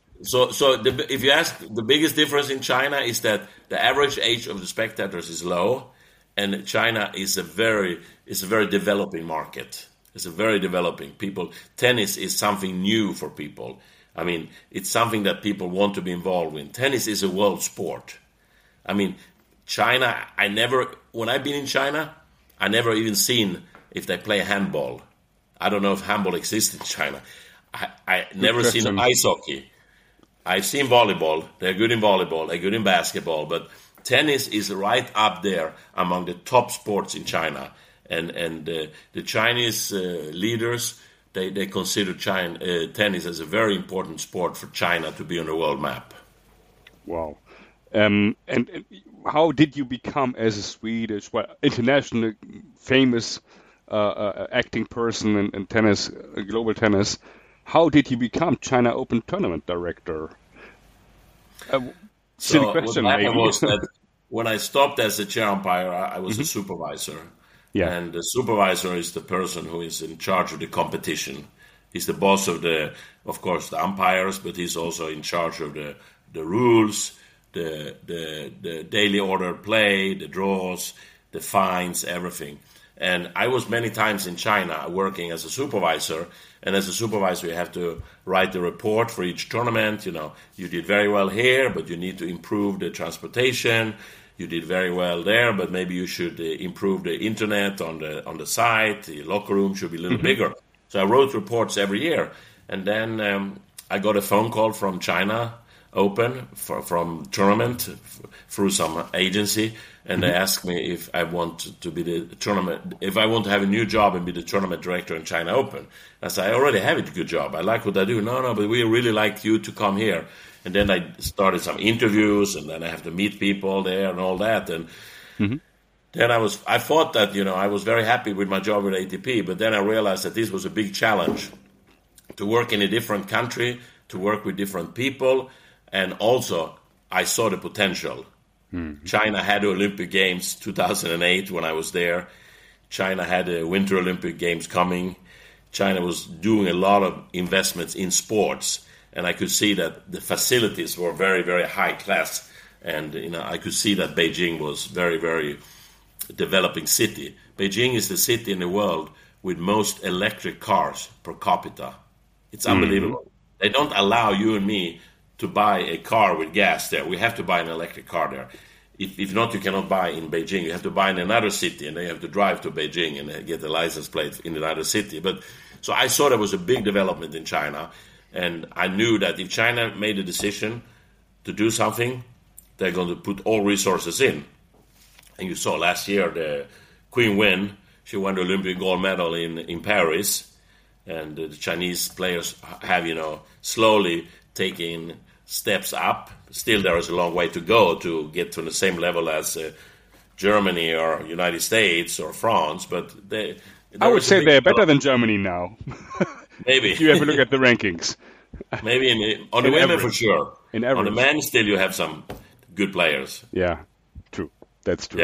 if you ask, the biggest difference in China is that the average age of the spectators is low, and China is a very developing market. It's a very developing people. Tennis is something new for people. I mean, it's something that people want to be involved in. Tennis is a world sport. I mean, China, when I've been in China, I never even seen if they play handball. I don't know if handball exists in China. I never seen ice hockey. I've seen volleyball. They're good in volleyball. They're good in basketball. But tennis is right up there among the top sports in China. and the Chinese leaders, they consider tennis as a very important sport for China to be on the world map.
Wow. And how did you become, as a Swedish, international famous acting person in tennis, global tennis, how did you become China Open tournament director? Silly question,
what
maybe.
happened was that when I stopped as a chair umpire, I was a supervisor.
Yeah.
And the supervisor is the person who is in charge of the competition. He's the boss of course, the umpires, but he's also in charge of the rules, the daily order play, the draws, the fines, everything. And I was many times in China working as a supervisor. And as a supervisor, you have to write a report for each tournament. You know, you did very well here, but you need to improve the transportation. You did very well there, but maybe you should improve the internet on the site. The locker room should be a little bigger. So I wrote reports every year. And then I got a phone call from China Open from tournament through some agency, and they asked me if I want to be the tournament, if I want to have a new job and be the tournament director in China Open. I said, I already have a good job. I like what I do. No, but we really like you to come here. And then I started some interviews, and then I have to meet people there and all that. And then I thought that, I was very happy with my job with ATP, but then I realized that this was a big challenge to work in a different country, to work with different people. And also, I saw the potential. China had the Olympic Games 2008 when I was there. China had the Winter Olympic Games coming. China was doing a lot of investments in sports. And I could see that the facilities were very, very high class. And I could see that Beijing was very, very developing city. Beijing is the city in the world with most electric cars per capita. It's unbelievable. They don't allow you and me to buy a car with gas there. We have to buy an electric car there. If not, you cannot buy in Beijing. You have to buy in another city, and then you have to drive to Beijing and get the license plate in another city. So I saw there was a big development in China, and I knew that if China made a decision to do something, they're going to put all resources in. And you saw last year the Queen Wen, she won the Olympic gold medal in Paris, and the Chinese players have, slowly taking steps up. Still, there is a long way to go to get to the same level as Germany or United States or France. But
I would say they're better than Germany now.
Maybe.
If you have a look at the rankings.
Maybe on the women for sure.
On
the men, still you have some good players.
Yeah, true. That's true.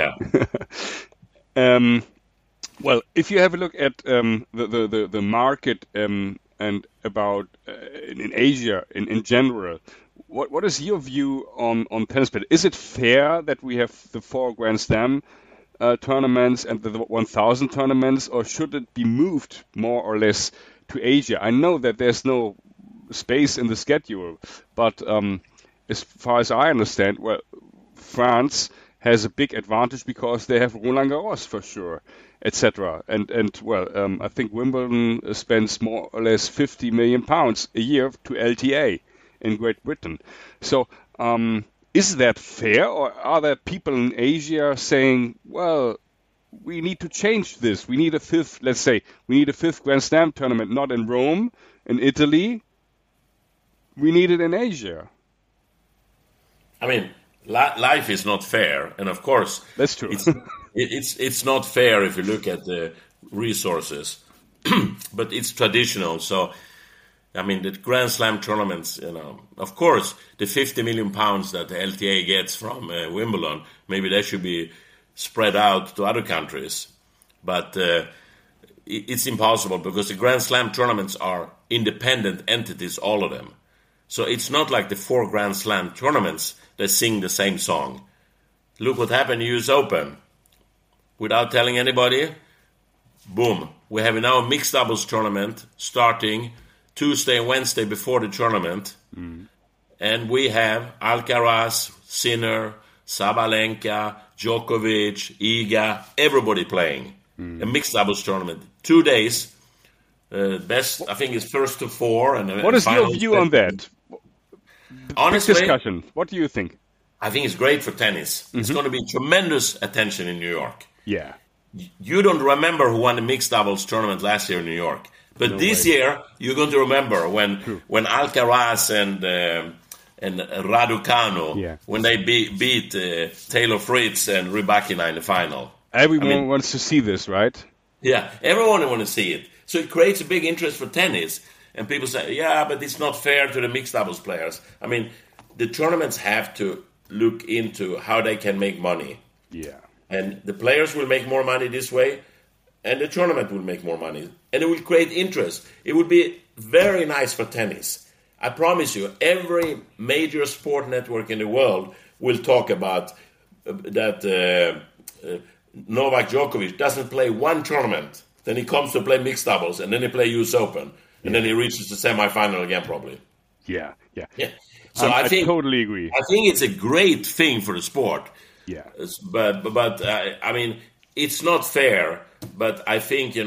Yeah.
Well, if you have a look at the market and about in Asia in general, what is your view on tennis? Is it fair that we have the 4 Grand Slam tournaments and the 1,000 tournaments, or should it be moved more or less to Asia? I know that there's no space in the schedule, but as far as I understand, France has a big advantage because they have Roland Garros for sure, etc. And I think Wimbledon spends more or less £50 million a year to LTA in Great Britain. So is that fair, or are there people in Asia saying, well, we need to change this. We need a fifth Grand Slam tournament, not in Rome, in Italy. We need it in Asia.
I mean, life is not fair, and of course,
that's true.
It's not fair if you look at the resources, but it's traditional. So, I mean, the Grand Slam tournaments, of course, the £50 million that the LTA gets from Wimbledon, maybe they should be spread out to other countries. But it's impossible because the Grand Slam tournaments are independent entities, all of them. So it's not like the 4 Grand Slam tournaments that sing the same song. Look what happened in US Open. Without telling anybody, boom. We have now a mixed doubles tournament starting Tuesday and Wednesday before the tournament. And we have Alcaraz, Sinner, Sabalenka, Djokovic, Iga, everybody playing. A mixed doubles tournament. 2 days. Best, I think, is first to 4.
What is your view on that?
Honestly,
discussion. What do you think?
I think it's great for tennis. It's going to be tremendous attention in New York.
Yeah.
You don't remember who won the mixed doubles tournament last year in New York, but this year you're going to remember when Alcaraz and Raducanu when they beat Taylor Fritz and Rybakina in the final.
Everyone wants to see this, right?
Yeah, everyone wants to see it. So it creates a big interest for tennis. And people say, yeah, but it's not fair to the mixed doubles players. I mean, the tournaments have to look into how they can make money.
Yeah.
And the players will make more money this way, and the tournament will make more money. And it will create interest. It would be very nice for tennis. I promise you, every major sport network in the world will talk about that Novak Djokovic doesn't play one tournament. Then he comes to play mixed doubles, and then he play US Open. And then he reaches the semifinal again, probably.
Yeah.
So I
totally agree.
I think it's a great thing for the sport.
Yeah.
But I mean, it's not fair. But I think,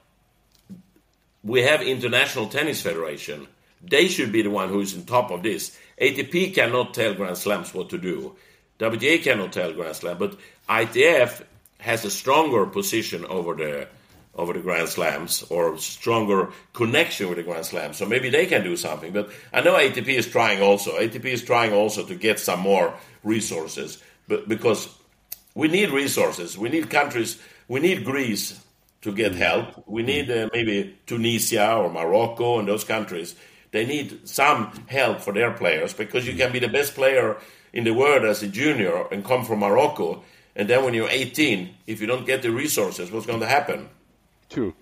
we have International Tennis Federation. They should be the one who is on top of this. ATP cannot tell Grand Slams what to do. WTA cannot tell Grand Slam. But ITF has a stronger position over the Grand Slams, or stronger connection with the Grand Slams. So maybe they can do something. But I know ATP is trying also. ATP is trying also to get some more resources. But because we need resources. We need countries. We need Greece to get help. We need maybe Tunisia or Morocco and those countries. They need some help for their players, because you can be the best player in the world as a junior and come from Morocco. And then when you're 18, if you don't get the resources, what's going to happen?
True.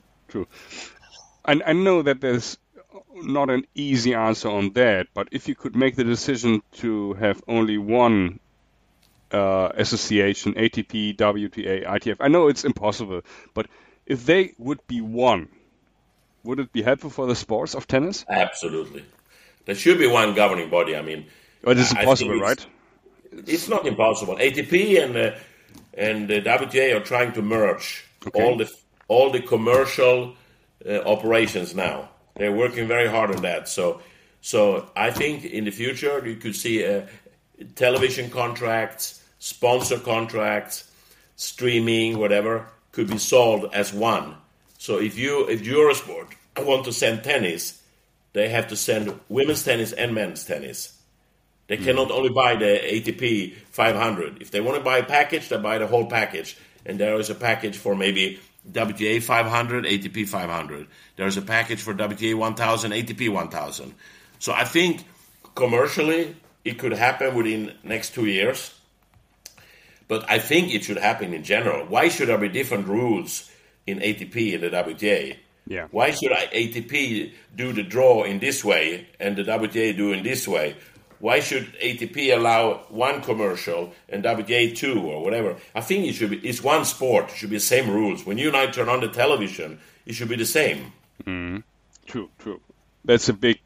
I know that there's not an easy answer on that, but if you could make the decision to have only one association, ATP, WTA, ITF, I know it's impossible, but if they would be one, would it be helpful for the sports of tennis?
Absolutely. There should be one governing body. I mean,
but it's impossible, right?
It's not impossible. ATP and the WTA are trying to merge all the commercial operations now. They're working very hard on that. So I think in the future you could see television contracts, sponsor contracts, streaming, whatever, could be sold as one. So if Eurosport want to send tennis, they have to send women's tennis and men's tennis. They cannot only buy the ATP 500. If they want to buy a package, they buy the whole package. And there is a package for maybe WTA 500, ATP 500. There's a package for WTA 1000, ATP 1000. So I think commercially it could happen within next 2 years. But I think it should happen in general. Why should there be different rules in ATP and the WTA?
Yeah.
Why should ATP do the draw in this way and the WTA do in this way? Why should ATP allow one commercial and WTA two or whatever? I think it's one sport. It should be the same rules. When you and I turn on the television, it should be the same.
Mm. True. That's a big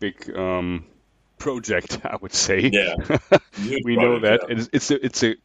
project, I would say.
Yeah,
we know that. Yeah. It's a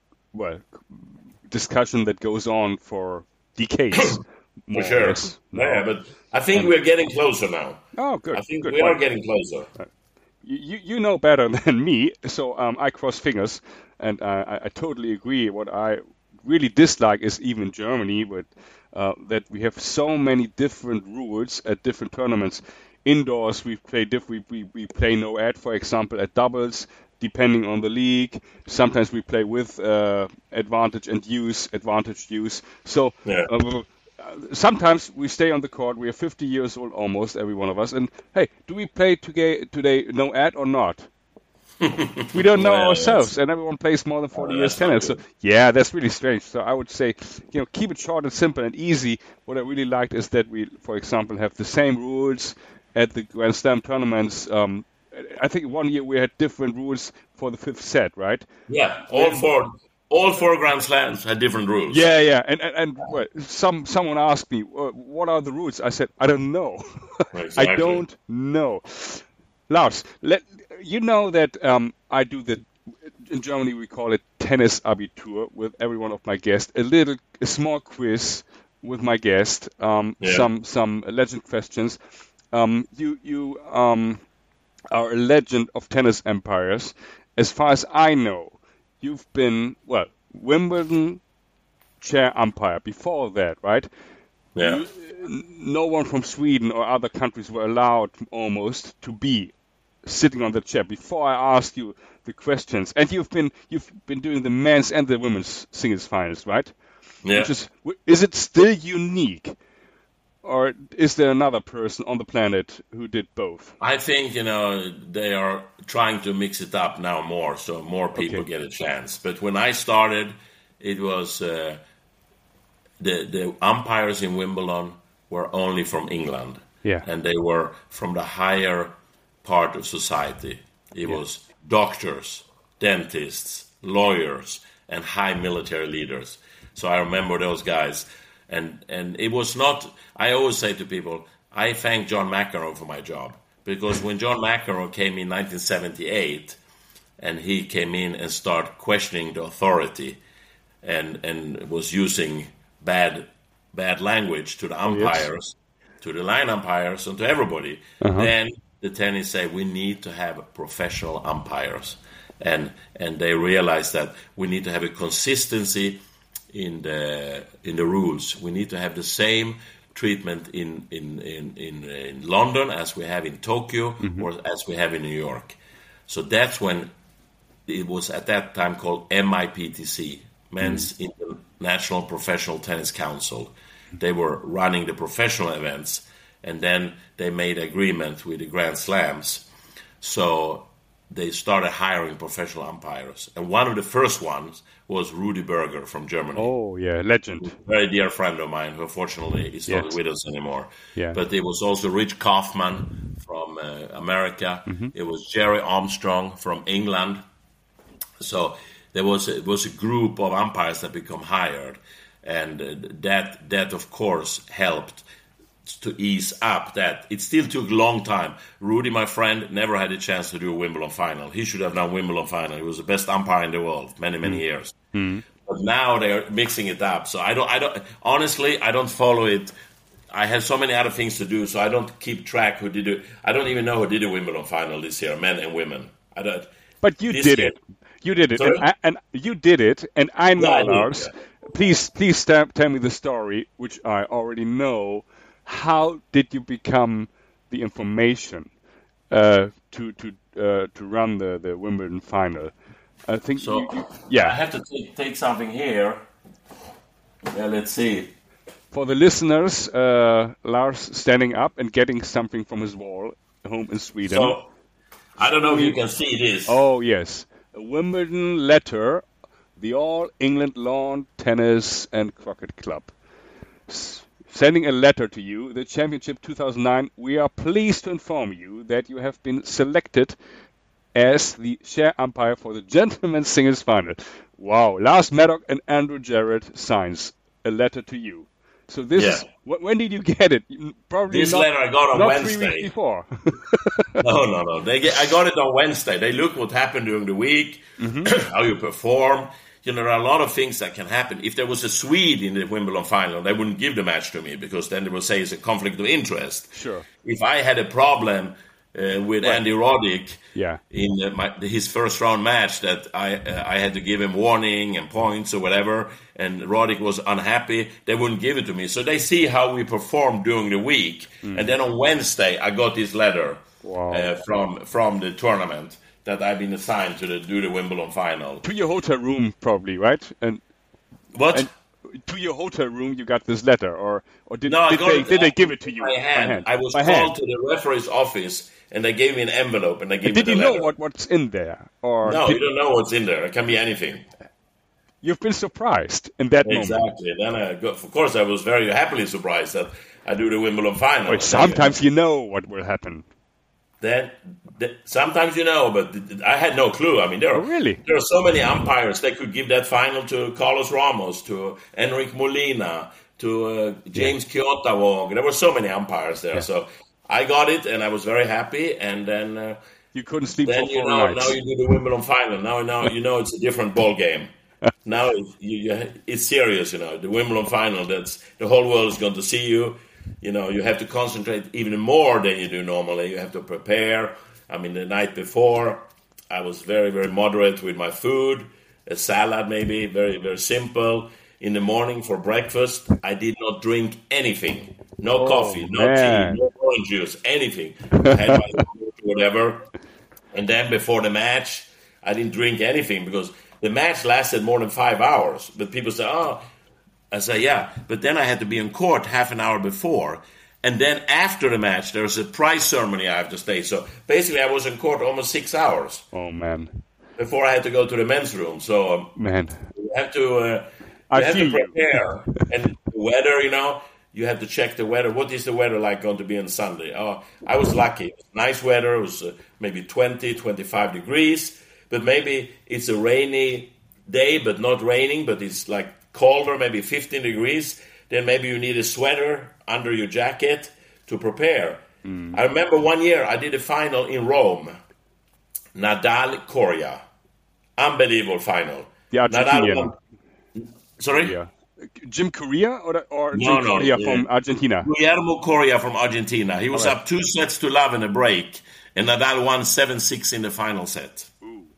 discussion that goes on for decades.
For sure. Yeah, but I think we're getting closer now.
Oh, good.
I think we are getting closer.
You know better than me, so I cross fingers, and I totally agree. What I really dislike is even Germany, with that we have so many different rules at different tournaments. Indoors, we play we play no ad, for example, at doubles, depending on the league. Sometimes we play with advantage use. So. Yeah. Sometimes we stay on the court. We are 50 years old, almost every one of us. And hey, do we play today no ad or not? We don't know ourselves, and everyone plays more than 40 years tennis. So yeah, that's really strange. So I would say, keep it short and simple and easy. What I really liked is that we, for example, have the same rules at the Grand Slam tournaments. I think 1 year we had different rules for the fifth set, right?
Yeah, all four Grand Slams had different rules.
Yeah, and someone asked me, what are the rules? I said, I don't know.
Exactly.
I don't know. Lars, you know that I do in Germany we call it Tennis Abitur with every one of my guests, a small quiz with my guest, some legend questions. You are a legend of tennis empires. As far as I know, you've been, Wimbledon, chair umpire. Before that, right?
Yeah.
No one from Sweden or other countries were allowed almost to be sitting on the chair. Before I ask you the questions, and you've been doing the men's and the women's singles finals, right?
Yeah.
Is it still unique, or is there another person on the planet who did both?
I think, they are trying to mix it up now more, so more people get a chance. But when I started, it was the umpires in Wimbledon were only from England.
Yeah.
And they were from the higher part of society. It was doctors, dentists, lawyers, and high military leaders. So I remember those guys. And it was not, I always say to people, I thank John McEnroe for my job. Because when John McEnroe came in 1978, and he came in and started questioning the authority and was using bad language to the umpires, to the line umpires, and to everybody, then the tennis say we need to have professional umpires. And they realized that we need to have a consistency in the rules. We need to have the same treatment in London as we have in Tokyo or as we have in New York. So that's when it was at that time called MIPTC, Men's International Professional Tennis Council. They were running the professional events, and then they made agreement with the Grand Slams. So they started hiring professional umpires. And one of the first ones was Rudi Berger from Germany.
Oh, yeah, legend.
A very dear friend of mine, who fortunately is not with us anymore.
Yeah.
But it was also Rich Kaufman from America. It was Jerry Armstrong from England. So it was a group of umpires that become hired. And that, of course, helped to ease up that. It still took a long time. Rudy, my friend, never had a chance to do a Wimbledon final. He should have done Wimbledon final. He was the best umpire in the world many years. But now they're mixing it up. So I don't honestly, I don't follow it. I have so many other things to do, so I don't keep track who did it. I don't even know who did a Wimbledon final this year, men and women. I don't.
But you did it. You did it, and you did it, and I know, Lars. Please tell me the story, which I already know. How did you become the information to run the Wimbledon final? I think
so. I have to take something here. Yeah, let's see.
For the listeners, Lars standing up and getting something from his wall home in Sweden.
So I don't know if you can see this.
Oh yes, a Wimbledon letter, the All England Lawn Tennis and Croquet Club. Sending a letter to you, the Championship 2009, we are pleased to inform you that you have been selected as the chair umpire for the gentlemen's singles final. Wow, Lars Maddock and Andrew Jarrett signs a letter to you. So this is, when did you get it? Probably
this letter I got on Wednesday.
3 weeks before.
No. I got it on Wednesday. They look what happened during the week, how you perform. There are a lot of things that can happen. If there was a Swede in the Wimbledon final, they wouldn't give the match to me because then they would say it's a conflict of interest.
Sure.
If I had a problem with Andy Roddick in his first round match that I had to give him warning and points or whatever, and Roddick was unhappy, they wouldn't give it to me. So they see how we performed during the week. And then on Wednesday, I got this letter from the tournament that I've been assigned to do the Wimbledon final.
To your hotel room, probably, right? And
what?
And to your hotel room, you got this letter, or did they give it to you?
By hand. I was called to the referee's office, and they gave me an envelope, and they gave me the letter.
Did you know what's in there? Or
no, you don't know what's in there. It can be anything.
You've been surprised in that moment.
Exactly. Then, of course, I was very happily surprised that I do the Wimbledon final.
Well, sometimes you know what will happen.
Then sometimes you know, but I had no clue. I mean, there are so many umpires. They could give that final to Carlos Ramos, to Enrique Molina, to James Kyoto. There were so many umpires there. Yeah. So I got it, and I was very happy. And then
you couldn't sleep for 4 nights.
Now you do the Wimbledon final. Now you know it's a different ball game. Now it's serious. The Wimbledon final. That's the whole world is going to see you. You have to concentrate even more than you do normally. You have to prepare. I mean, the night before, I was very, very moderate with my food. A salad maybe, very, very simple. in the morning for breakfast, I did not drink anything. No coffee, no
man.
tea, no orange juice, anything. I had my whatever. And then before the match, I didn't drink anything because the match lasted more than 5 hours. But people say, oh, I say, yeah. But then I had to be in court half an hour before. And then after the match, there's a prize ceremony I have to stay. So basically, I was in court almost 6 hours.
Oh, man.
Before I had to go to the men's room. So
man,
you have to prepare. And the weather, you have to check the weather. What is the weather like going to be on Sunday? Oh, I was lucky. It was nice weather. It was maybe 20, 25 degrees. But maybe it's a rainy day, but not raining. But it's like colder, maybe 15 degrees. Then maybe you need a sweater under your jacket to prepare. I remember one year I did a final in Rome. Nadal-Coria. Unbelievable final.
The Argentinian.
Sorry?
Yeah. Jim Coria or
No,
Jim Coria from Argentina?
Guillermo Coria from Argentina. He was up 2-0 in a break, and Nadal won 7-6 in the final set.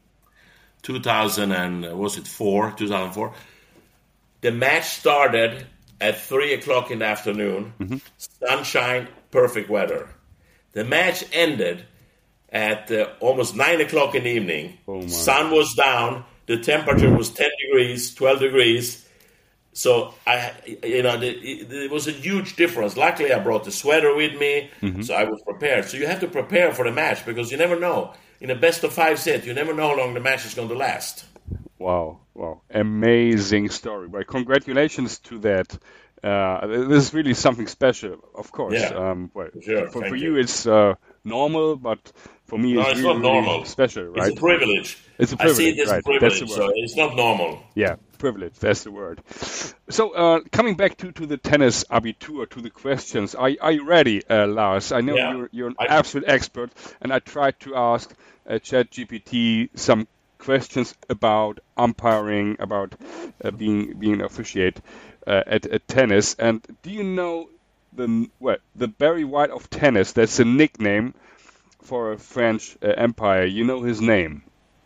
2004. The match started at 3 o'clock in the afternoon. Sunshine, perfect weather. The match ended at almost 9 o'clock in the evening. Sun was down. The temperature was 10 degrees, 12 degrees. So there was a huge difference. Luckily, I brought the sweater with me, so I was prepared. So you have to prepare for the match because you never know. In a best of 5 set, you never know how long the match is going to last.
Wow. Amazing story. Well, congratulations to that. This is really something special, of course.
Yeah, sure.
For you, it's normal, but for me, it's
not normal.
Really special, right?
It's a privilege.
It's a privilege,
I see it as a privilege, so it's not normal.
Yeah, privilege, that's the word. So, coming back to the tennis Abitur, to the questions, are you ready, Lars? I know you're an absolute expert, and I tried to ask ChatGPT some questions about umpiring, about being an officiate at tennis. And do you know the Barry White of tennis? That's a nickname for a French umpire. You know his name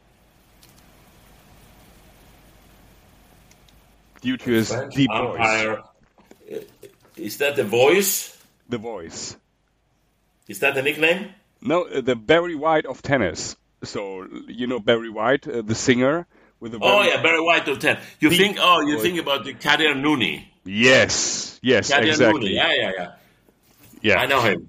due to his
French
deep
umpire.
voice.
Is that the voice?
The voice.
Is that the nickname?
No, the Barry White of tennis. So you know Barry White, the singer with the.
Barry White of tennis. You think about the Kadir Nouni.
Yes,
Kadir
exactly.
Nouni.
Yeah.
I know him.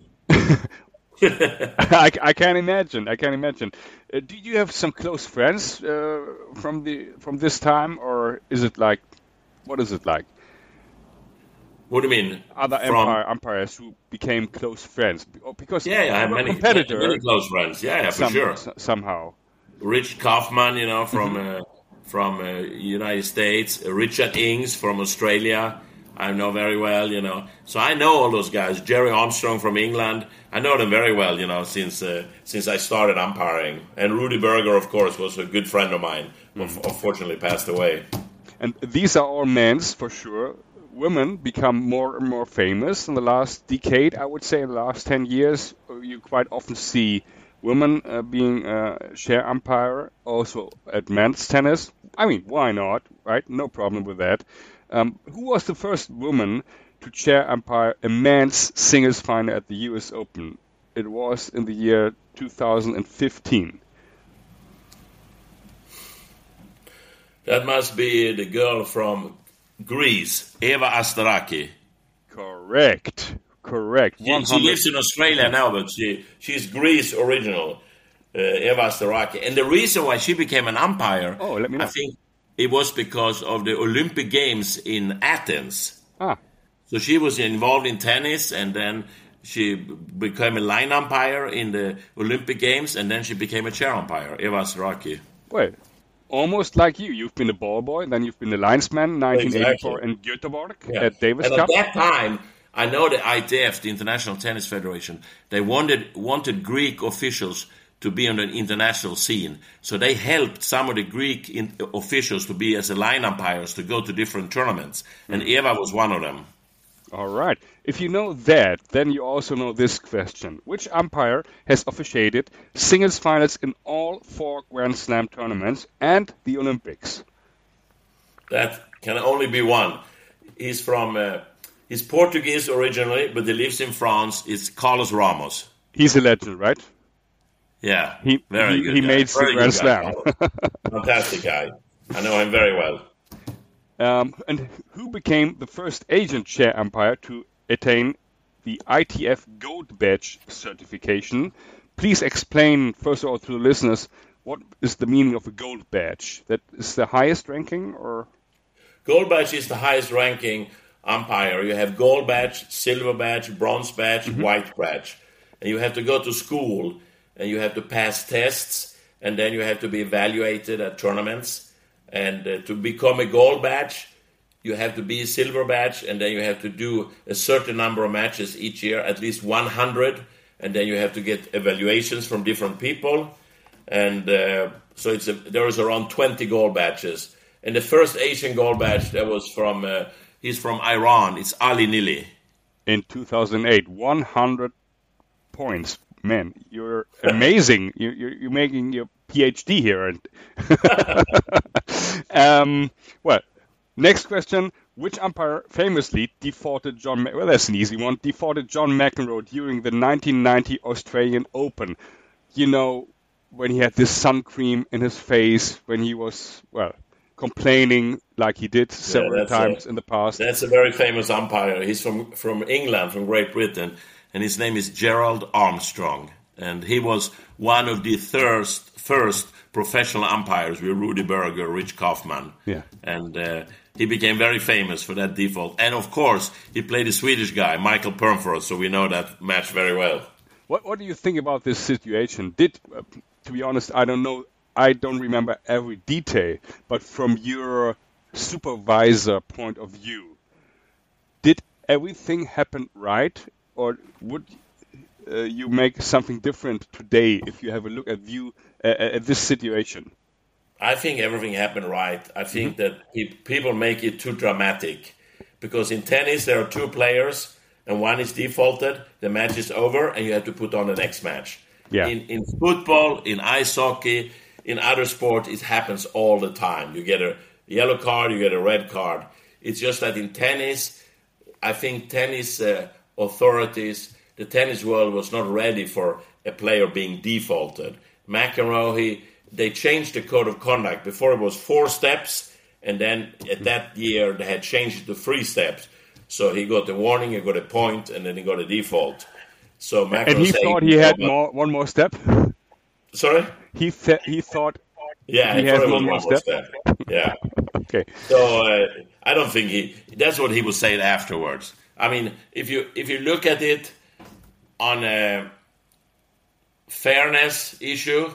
I can imagine. Do you have some close friends from this time, or is it like, what is it like?
What do you mean?
Other umpires who became close friends because
I have many close friends. For sure.
Somehow.
Rich Kaufman, from United States. Richard Ings from Australia. I know very well, So I know all those guys. Jerry Armstrong from England. I know them very well, since I started umpiring. And Rudy Berger, of course, was a good friend of mine. Unfortunately, passed away.
And these are all men's for sure. Women become more and more famous in the last decade. I would say in the last 10 years, you quite often see women being chair umpire, also at men's tennis. I mean, why not, right? No problem with that. Who was the first woman to chair umpire a men's singles final at the US Open? It was in the year 2015.
That must be the girl from Greece, Eva Astaraki.
Correct.
She lives in Australia now, but she's Greece original, Eva Astaraki. And the reason why she became an umpire,
let me know.
I think it was because of the Olympic Games in Athens. So she was involved in tennis, and then she became a line umpire in the Olympic Games, and then she became a chair umpire, Eva Astaraki.
Well, almost like you. You've been a ball boy, then you've been a linesman, 1984 in Göteborg at Davis Cup.
At that time, I know the ITF, the International Tennis Federation, they wanted Greek officials to be on the international scene. So they helped some of the Greek officials to be as a line umpires to go to different tournaments. And Eva was one of them.
All right. If you know that, then you also know this question. Which umpire has officiated singles finals in all 4 Grand Slam tournaments and the Olympics?
That can only be one. He's from he's Portuguese originally, but he lives in France. It's Carlos Ramos.
He's a legend, right?
Yeah,
very good. He
guy.
made the Grand Slam.
Fantastic guy. I know him very well.
And who became the first Asian chair umpire to attain the ITF Gold Badge certification? Please explain, first of all, to the listeners, what is the meaning of a Gold Badge? That is the highest ranking, or?
Gold Badge is the highest ranking umpire. You have Gold Badge, Silver Badge, Bronze Badge, White Badge. And you have to go to school, and you have to pass tests, and then you have to be evaluated at tournaments. And to become a Gold Badge, you have to be a Silver Badge, and then you have to do a certain number of matches each year, at least 100, and then you have to get evaluations from different people. And so there is around 20 Gold Badges. And the first Asian Gold Badge, that was from, he's from Iran, it's Ali Nili.
In 2008, 100 points. Man, you're amazing. You're making your PhD here. And well, next question. Which umpire famously defaulted John that's an easy one. Defaulted John McEnroe during the 1990 Australian Open. You know, when he had this sun cream in his face, when he was, complaining like he did several times in the past.
That's a very famous umpire. He's from England, from Great Britain, and his name is Gerald Armstrong. And he was one of the first professional umpires with Rudy Berger, Rich Kaufman.
Yeah.
And he became very famous for that default. And, of course, he played a Swedish guy, Michael Pernford, so we know that match very well.
What do you think about this situation? To be honest, I don't know. I don't remember every detail, but from your supervisor point of view, did everything happen right, or would you make something different today if you have a look at this situation?
I think everything happened right. I think that people make it too dramatic, because in tennis there are two players and one is defaulted, the match is over, and you have to put on the next match.
Yeah.
In football, in ice hockey, in other sports, it happens all the time. You get a yellow card, you get a red card. It's just that in tennis, I think tennis authorities, the tennis world was not ready for a player being defaulted. McEnroe, they changed the code of conduct. Before it was 4 steps, and then at that year they had changed it to 3 steps. So he got a warning, he got a point, and then he got a default. So McEnroe
and he thought he had one more step?
Sorry?
He thought
he had one more step. Yeah.
Okay.
So I don't think that's what he was saying afterwards. I mean, if you look at it on a fairness issue,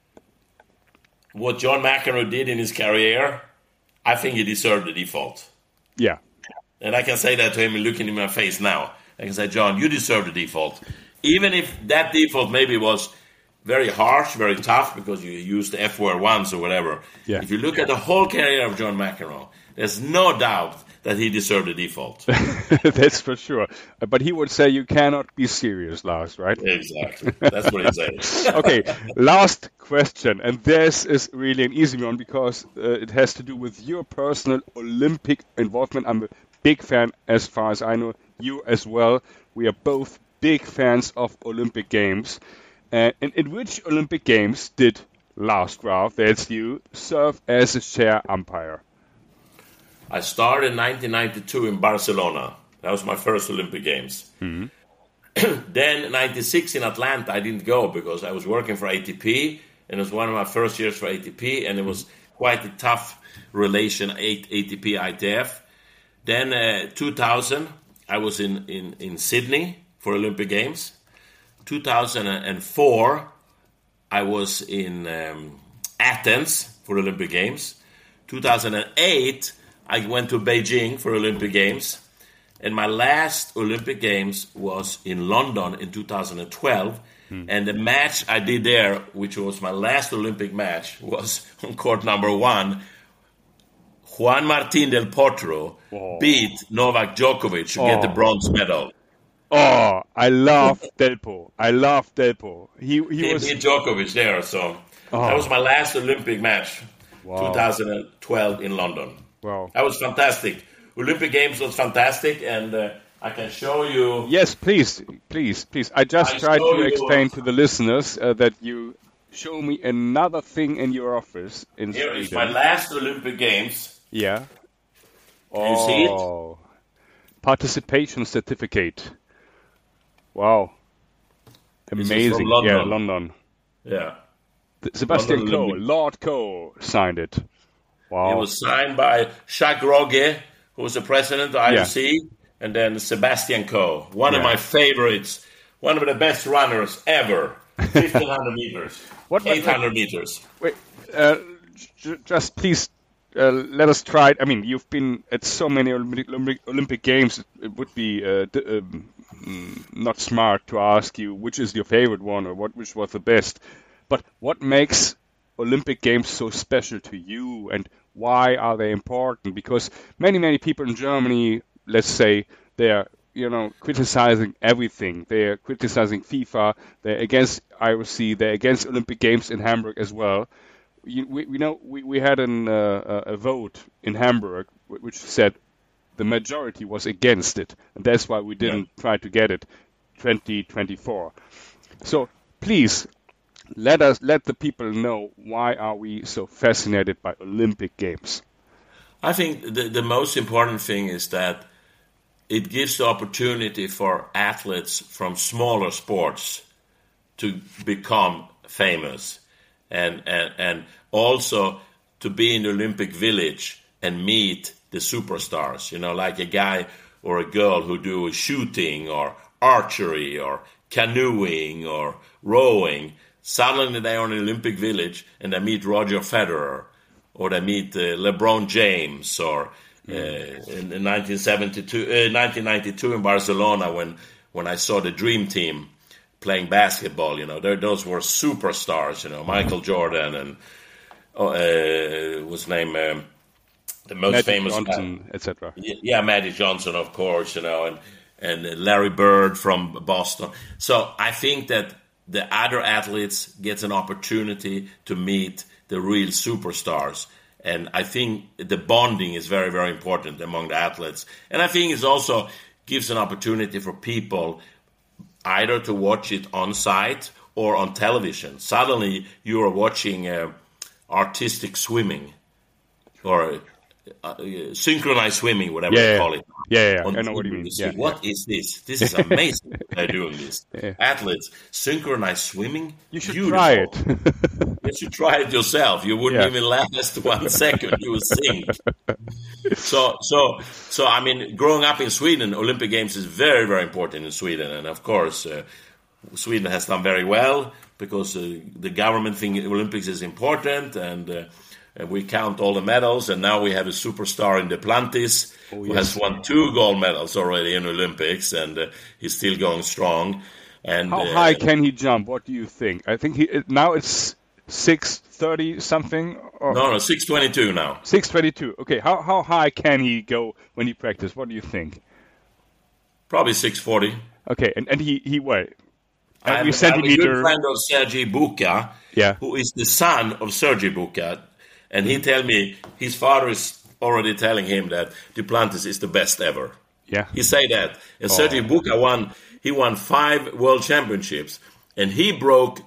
what John McEnroe did in his career, I think he deserved the default.
Yeah.
And I can say that to him looking in my face now. I can say, John, you deserve the default. Even if that default maybe was very harsh, very tough, because you used the F word once or whatever.
Yeah.
If you look at the whole career of John McEnroe, there's no doubt that he deserved the default.
That's for sure. But he would say you cannot be serious, Lars, right?
Exactly. That's what he said.
Okay, last question. And this is really an easy one because it has to do with your personal Olympic involvement. I'm a big fan, as far as I know. You as well. We are both big fans of Olympic Games. And in which Olympic Games did Lars Graf, that's you, serve as a chair umpire?
I started in 1992 in Barcelona. That was my first Olympic Games.
Mm-hmm.
Then 96 in Atlanta, I didn't go because I was working for ATP, and it was one of my first years for ATP, and it was quite a tough relation, ATP, ITF. Then 2000, I was in Sydney for Olympic Games. 2004, I was in Athens for Olympic Games. 2008, I went to Beijing for Olympic Games. And my last Olympic Games was in London in 2012. And the match I did there, which was my last Olympic match, was on court number 1. Juan Martín del Potro beat Novak Djokovic to get the bronze medal.
Oh, I love Delpo. He was
beat Djokovic there, so that was my last Olympic match, 2012 in London.
Wow.
That was fantastic. Olympic Games was fantastic, and I can show you.
Yes, please. I tried to explain to the listeners that you show me another thing in your office in
Here
Sweden.
is my last Olympic Games.
Yeah.
Can you see it?
Participation certificate. Wow.
This is
Amazing.
from London.
Yeah, London.
Yeah.
Sebastian
London
Coe,
Olympic.
Lord Coe signed it. Wow.
It was signed by Jacques Rogge, who was the president of IOC, and then Sebastian Coe, one of my favorites, one of the best runners ever. 1,500 meters, 800 meters.
Wait, just please let us try it. I mean, you've been at so many Olympic Games. It would be not smart to ask you which is your favorite one or which was the best. But what makes Olympic Games so special to you, and why are they important? Because many people in Germany, let's say, they're criticizing everything. They're criticizing FIFA. They're against IOC. They're against Olympic Games in Hamburg as well. We had a vote in Hamburg which said the majority was against it, and that's why we didn't try to get it 2024. So please let the people know, why are we so fascinated by Olympic Games?
I think the most important thing is that it gives the opportunity for athletes from smaller sports to become famous, and also to be in the Olympic Village and meet the superstars, like a guy or a girl who do shooting or archery or canoeing or rowing. Suddenly they're in the Olympic Village and they meet Roger Federer, or they meet LeBron James, or in 1992 in Barcelona, when I saw the Dream Team playing basketball, those were superstars, Michael Jordan and what's his name, the most
Magic
famous
Johnson, etc.
Yeah, Magic Johnson, of course, and Larry Bird from Boston. So I think that the other athletes get an opportunity to meet the real superstars. And I think the bonding is very, very important among the athletes. And I think it also gives an opportunity for people either to watch it on site or on television. Suddenly you are watching artistic swimming, or synchronized swimming, whatever they call it.
Yeah, I know what you mean.
What is this? This is amazing. They're doing this. Athletes, synchronized swimming.
You should try it.
You should try it yourself. You wouldn't even last 1 second. You would sink. So I mean, growing up in Sweden, Olympic Games is very, very important in Sweden, and of course, Sweden has done very well because the government thinks Olympics is important, and we count all the medals, and now we have a superstar in Duplantis who has won 2 gold medals already in Olympics, and he's still going strong. And
how high can he jump? What do you think? I think now it's 630 something. Or?
No, 622 now.
622. Okay, how high can he go when he practices? What do you think?
Probably 640.
Okay, and he what?
I'm a good friend of Sergei Buka, who is the son of Sergei Buka. And he tell me his father is already telling him that Duplantis is the best ever.
Yeah,
he say that. And Sergei Buka won 5 world championships, and he broke.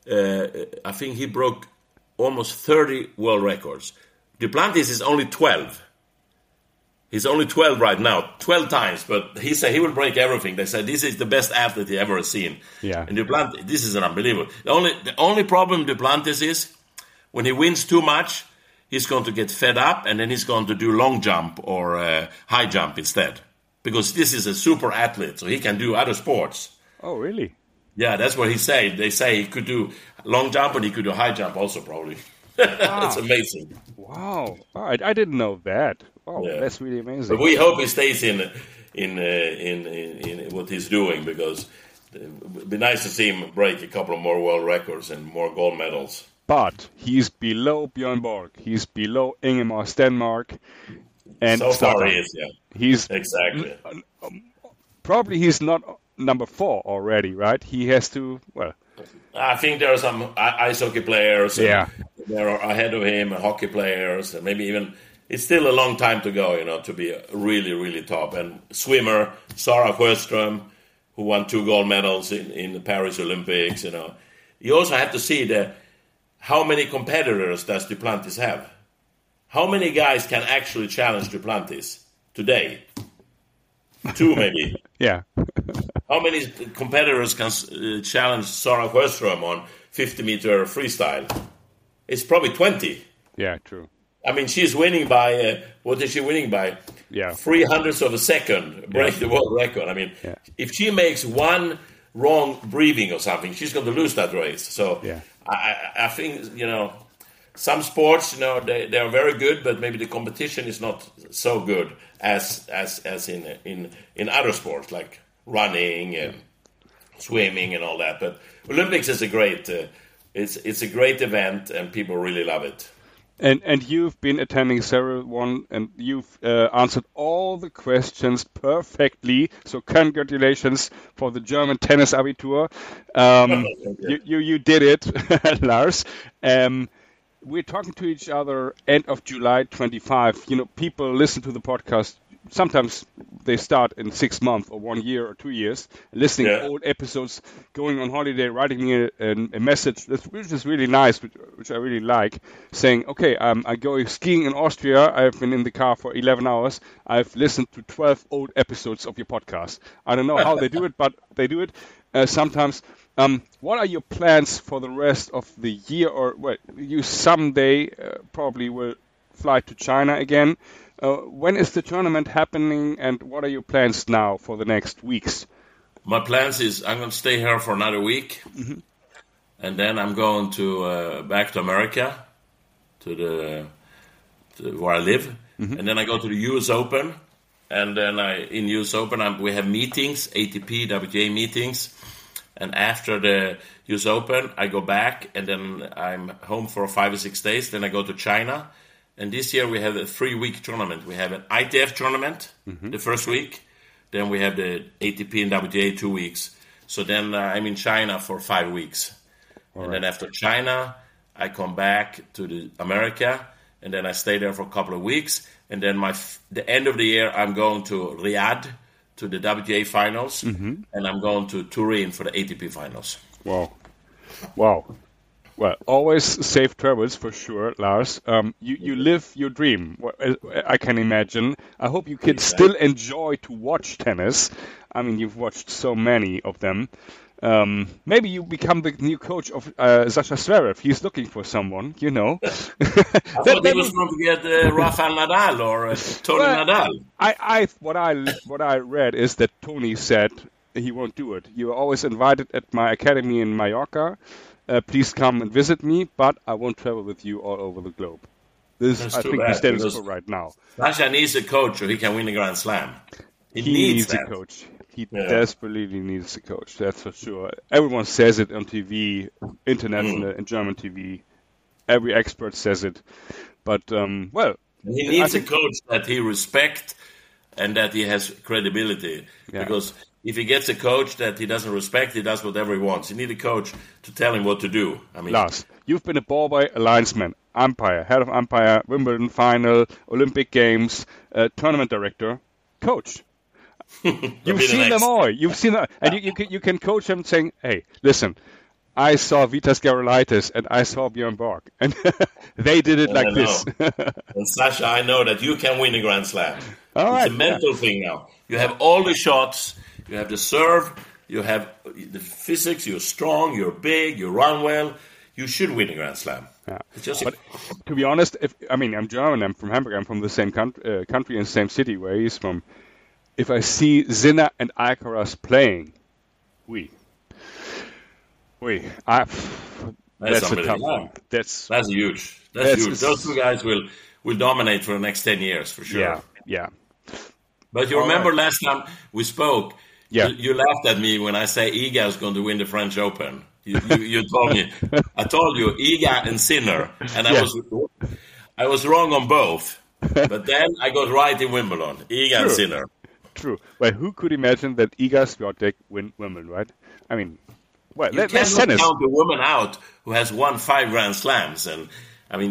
I think he broke almost 30 world records. Duplantis is only 12. He's only 12 right now, 12 times. But he said he will break everything. They said this is the best athlete he ever seen.
Yeah,
and Duplantis, this is unbelievable. The only problem Duplantis is when he wins too much, he's going to get fed up, and then he's going to do long jump or high jump instead. Because this is a super athlete, so he can do other sports.
Oh, really?
Yeah, that's what he said. They say he could do long jump, and he could do high jump also, probably. That's amazing.
Wow. All right, I didn't know that. Oh, that's really amazing.
But we hope he stays in what he's doing, because it'd be nice to see him break a couple of more world records and more gold medals.
But he's below Björn Borg. He's below Ingemar Stenmark. And
so far he is,
He's
exactly.
Probably he's not number 4 already, right? He has to,
I think there are some ice hockey players.
Yeah.
There are ahead of him, hockey players, and maybe even it's still a long time to go, to be really, really top. And swimmer, Sarah Sjöström, who won 2 gold medals in the Paris Olympics, You also have to see how many competitors does Duplantis have? How many guys can actually challenge Duplantis today? 2 maybe.
Yeah.
How many competitors can challenge Sarah Sjöström on 50-meter freestyle? It's probably 20.
Yeah, true.
I mean, she's winning by, what is she winning by?
Yeah.
0.03 of a second, break the world record. I mean, if she makes one wrong breathing or something, she's going to lose that race. So I think, some sports, they are very good, but maybe the competition is not so good as in other sports like running and swimming and all that. But Olympics is a great, it's a great event, and people really love it.
And you've been attending several one, and you've answered all the questions perfectly. So congratulations for the German tennis Abitur. You did it, Lars. We're talking to each other end of July 25. People listen to the podcast. Sometimes they start in 6 months or 1 year or 2 years, listening to old episodes, going on holiday, writing me a message, which is really nice, which I really like, saying, okay, I'm going skiing in Austria. I've been in the car for 11 hours. I've listened to 12 old episodes of your podcast. I don't know how they do it, but they do it sometimes. What are your plans for the rest of the year? Or you someday probably will fly to China again. When is the tournament happening, and what are your plans now for the next weeks?
My plans is I'm going to stay here for another week, and then I'm going to back to America, to where I live, and then I go to the U.S. Open, and then in U.S. Open we have meetings, ATP, WTA meetings, and after the U.S. Open I go back, and then I'm home for 5 or 6 days. Then I go to China. And this year we have a 3-week tournament. We have an ITF tournament the first week. Then we have the ATP and WTA 2 weeks. So then I'm in China for 5 weeks. And then after China, I come back to America. And then I stay there for a couple of weeks. And then the end of the year, I'm going to Riyadh to the WTA finals. And I'm going to Turin for the ATP finals.
Wow. Well, always safe travels for sure, Lars. You live your dream, I can imagine. I hope you can still enjoy to watch tennis. I mean, you've watched so many of them. Maybe you become the new coach of Sasha Zverev. He's looking for someone,
I thought he was going to get Rafael Nadal or Tony Nadal.
What I read is that Tony said he won't do it. You're always invited at my academy in Mallorca. Please come and visit me, but I won't travel with you all over the globe. This is, I think, the status quo right now.
Sasha needs a coach so he can win a Grand Slam.
He needs a coach. He desperately needs a coach, that's for sure. Everyone says it on TV, international and German TV. Every expert says it. But,
he needs a coach that he respects and that he has credibility. Yeah. Because if he gets a coach that he doesn't respect, he does whatever he wants. You need a coach to tell him what to do.
Lars, you've been a ball boy, a linesman, umpire, head of umpire, Wimbledon final, Olympic Games, tournament director, coach. You've seen them all. You've seen them, and you can coach them saying, "Hey, listen, I saw Vitas Gerulaitis and I saw Björn Borg, and they did it like this."
And Sasha, I know that you can win a Grand Slam. It's a mental thing now. You have all the shots. You have the serve, you have the physics, you're strong, you're big, you run well. You should win a Grand Slam.
Yeah. But to be honest, I'm German, I'm from Hamburg, I'm from the same country and same city where he's from. If I see Sinner and Alcaraz playing, that's a tough one. That's
huge. That's huge. Those two guys will dominate for the next 10 years, for sure.
Yeah.
But you remember last time we spoke, you laughed at me when I say Iga is going to win the French Open. You told me. I told you Iga and Sinner, and I was wrong on both. But then I got right in Wimbledon. Iga and Sinner.
True. Well, who could imagine that Iga Swiatek win Wimbledon, right? I mean,
you cannot count a woman out who has won 5 Grand Slams. And I mean,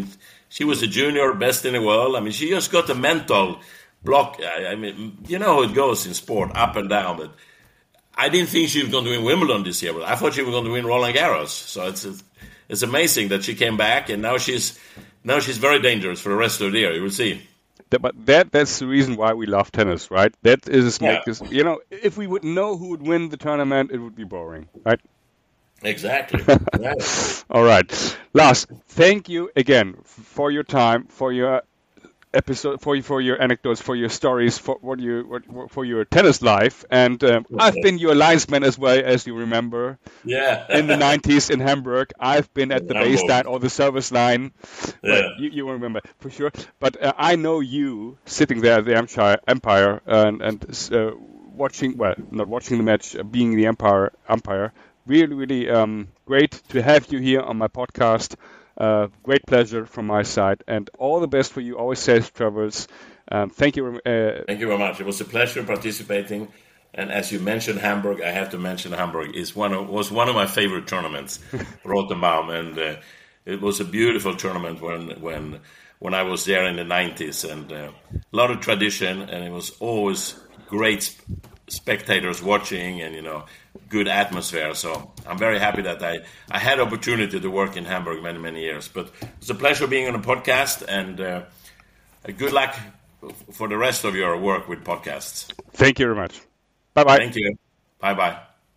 She was a junior, best in the world. I mean, she just got a mental block. I mean, you know how it goes in sport, up and down. But I didn't think she was going to win Wimbledon this year, but I thought she was going to win Roland Garros. So it's amazing that she came back, and now she's very dangerous for the rest of the year. You will see.
But that's the reason why we love tennis, right? That is, you know, if we would know who would win the tournament, it would be boring, right?
Exactly.
All right, Lars, thank you again for your time, for your episode, for your anecdotes, for your stories, for your tennis life, and I've been your linesman as well, as you remember.
Yeah.
In the 90s in Hamburg, I've been at the baseline or the service line.
Yeah.
You will remember for sure. But I know you sitting there at the umpire and watching. Well, not watching the match, being the umpire. Really, really great to have you here on my podcast. Great pleasure from my side, and all the best for you. Always safe travels. Thank you.
Thank you very much. It was a pleasure participating. And as you mentioned Hamburg, I have to mention Hamburg was one of my favorite tournaments, Rotenbaum, and it was a beautiful tournament when I was there in the 90s, and a lot of tradition, and it was always great spectators watching, and good atmosphere. So I'm very happy that I had opportunity to work in Hamburg many years. But it's a pleasure being on a podcast, and good luck for the rest of your work with podcasts.
Thank you very much. Bye-bye.
Thank you. Bye-bye.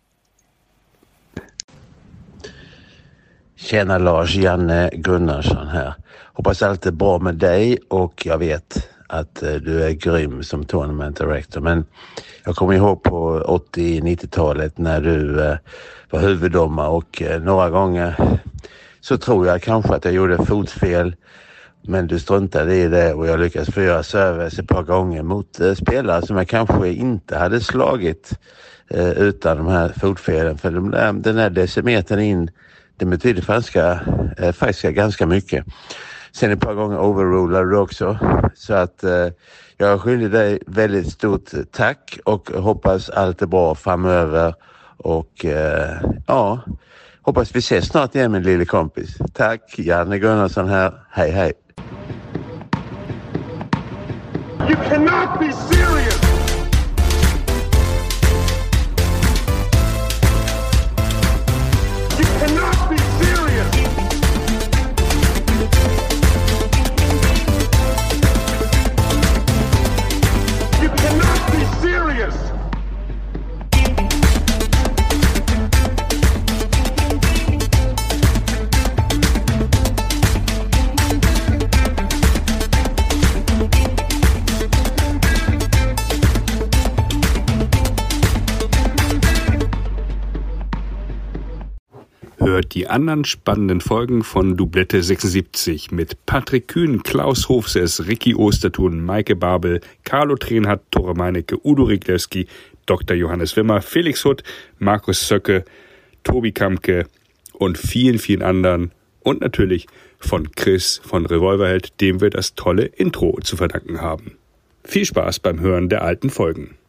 Tjena Lars, Janne Gunnarsson här. Hoppas allt är bra med dig, och jag vet att du är grym som tournament director. Men jag kommer ihåg på 80-90-talet när du var huvuddomare, och några gånger så tror jag kanske att jag gjorde fotfel, men du struntade i det, och jag lyckades få göra service ett par gånger mot spelare som jag kanske inte hade slagit utan de här fotfelen. För den här decimetern in, det betyder faktiskt ganska mycket. Sen ett par gånger overrulade du också. Så att jag skyldig dig väldigt stort tack, och hoppas allt är bra framöver. Och hoppas vi ses snart igen, min lille kompis. Tack, Janne Gunnarsson här. Hej, hej.
You cannot be serious! You cannot be serious! You cannot be serious!
Hört die anderen spannenden Folgen von Doublette 76 mit Patrick Kühn, Klaus Hofses, Ricky Ostertun, Maike Babel, Carlo Trenhardt, Tore Meinecke, Udo Riglewski, Dr. Johannes Wimmer, Felix Hutt, Markus Söcke, Tobi Kamke und vielen, vielen anderen. Und natürlich von Chris von Revolverheld, dem wir das tolle Intro zu verdanken haben. Viel Spaß beim Hören der alten Folgen.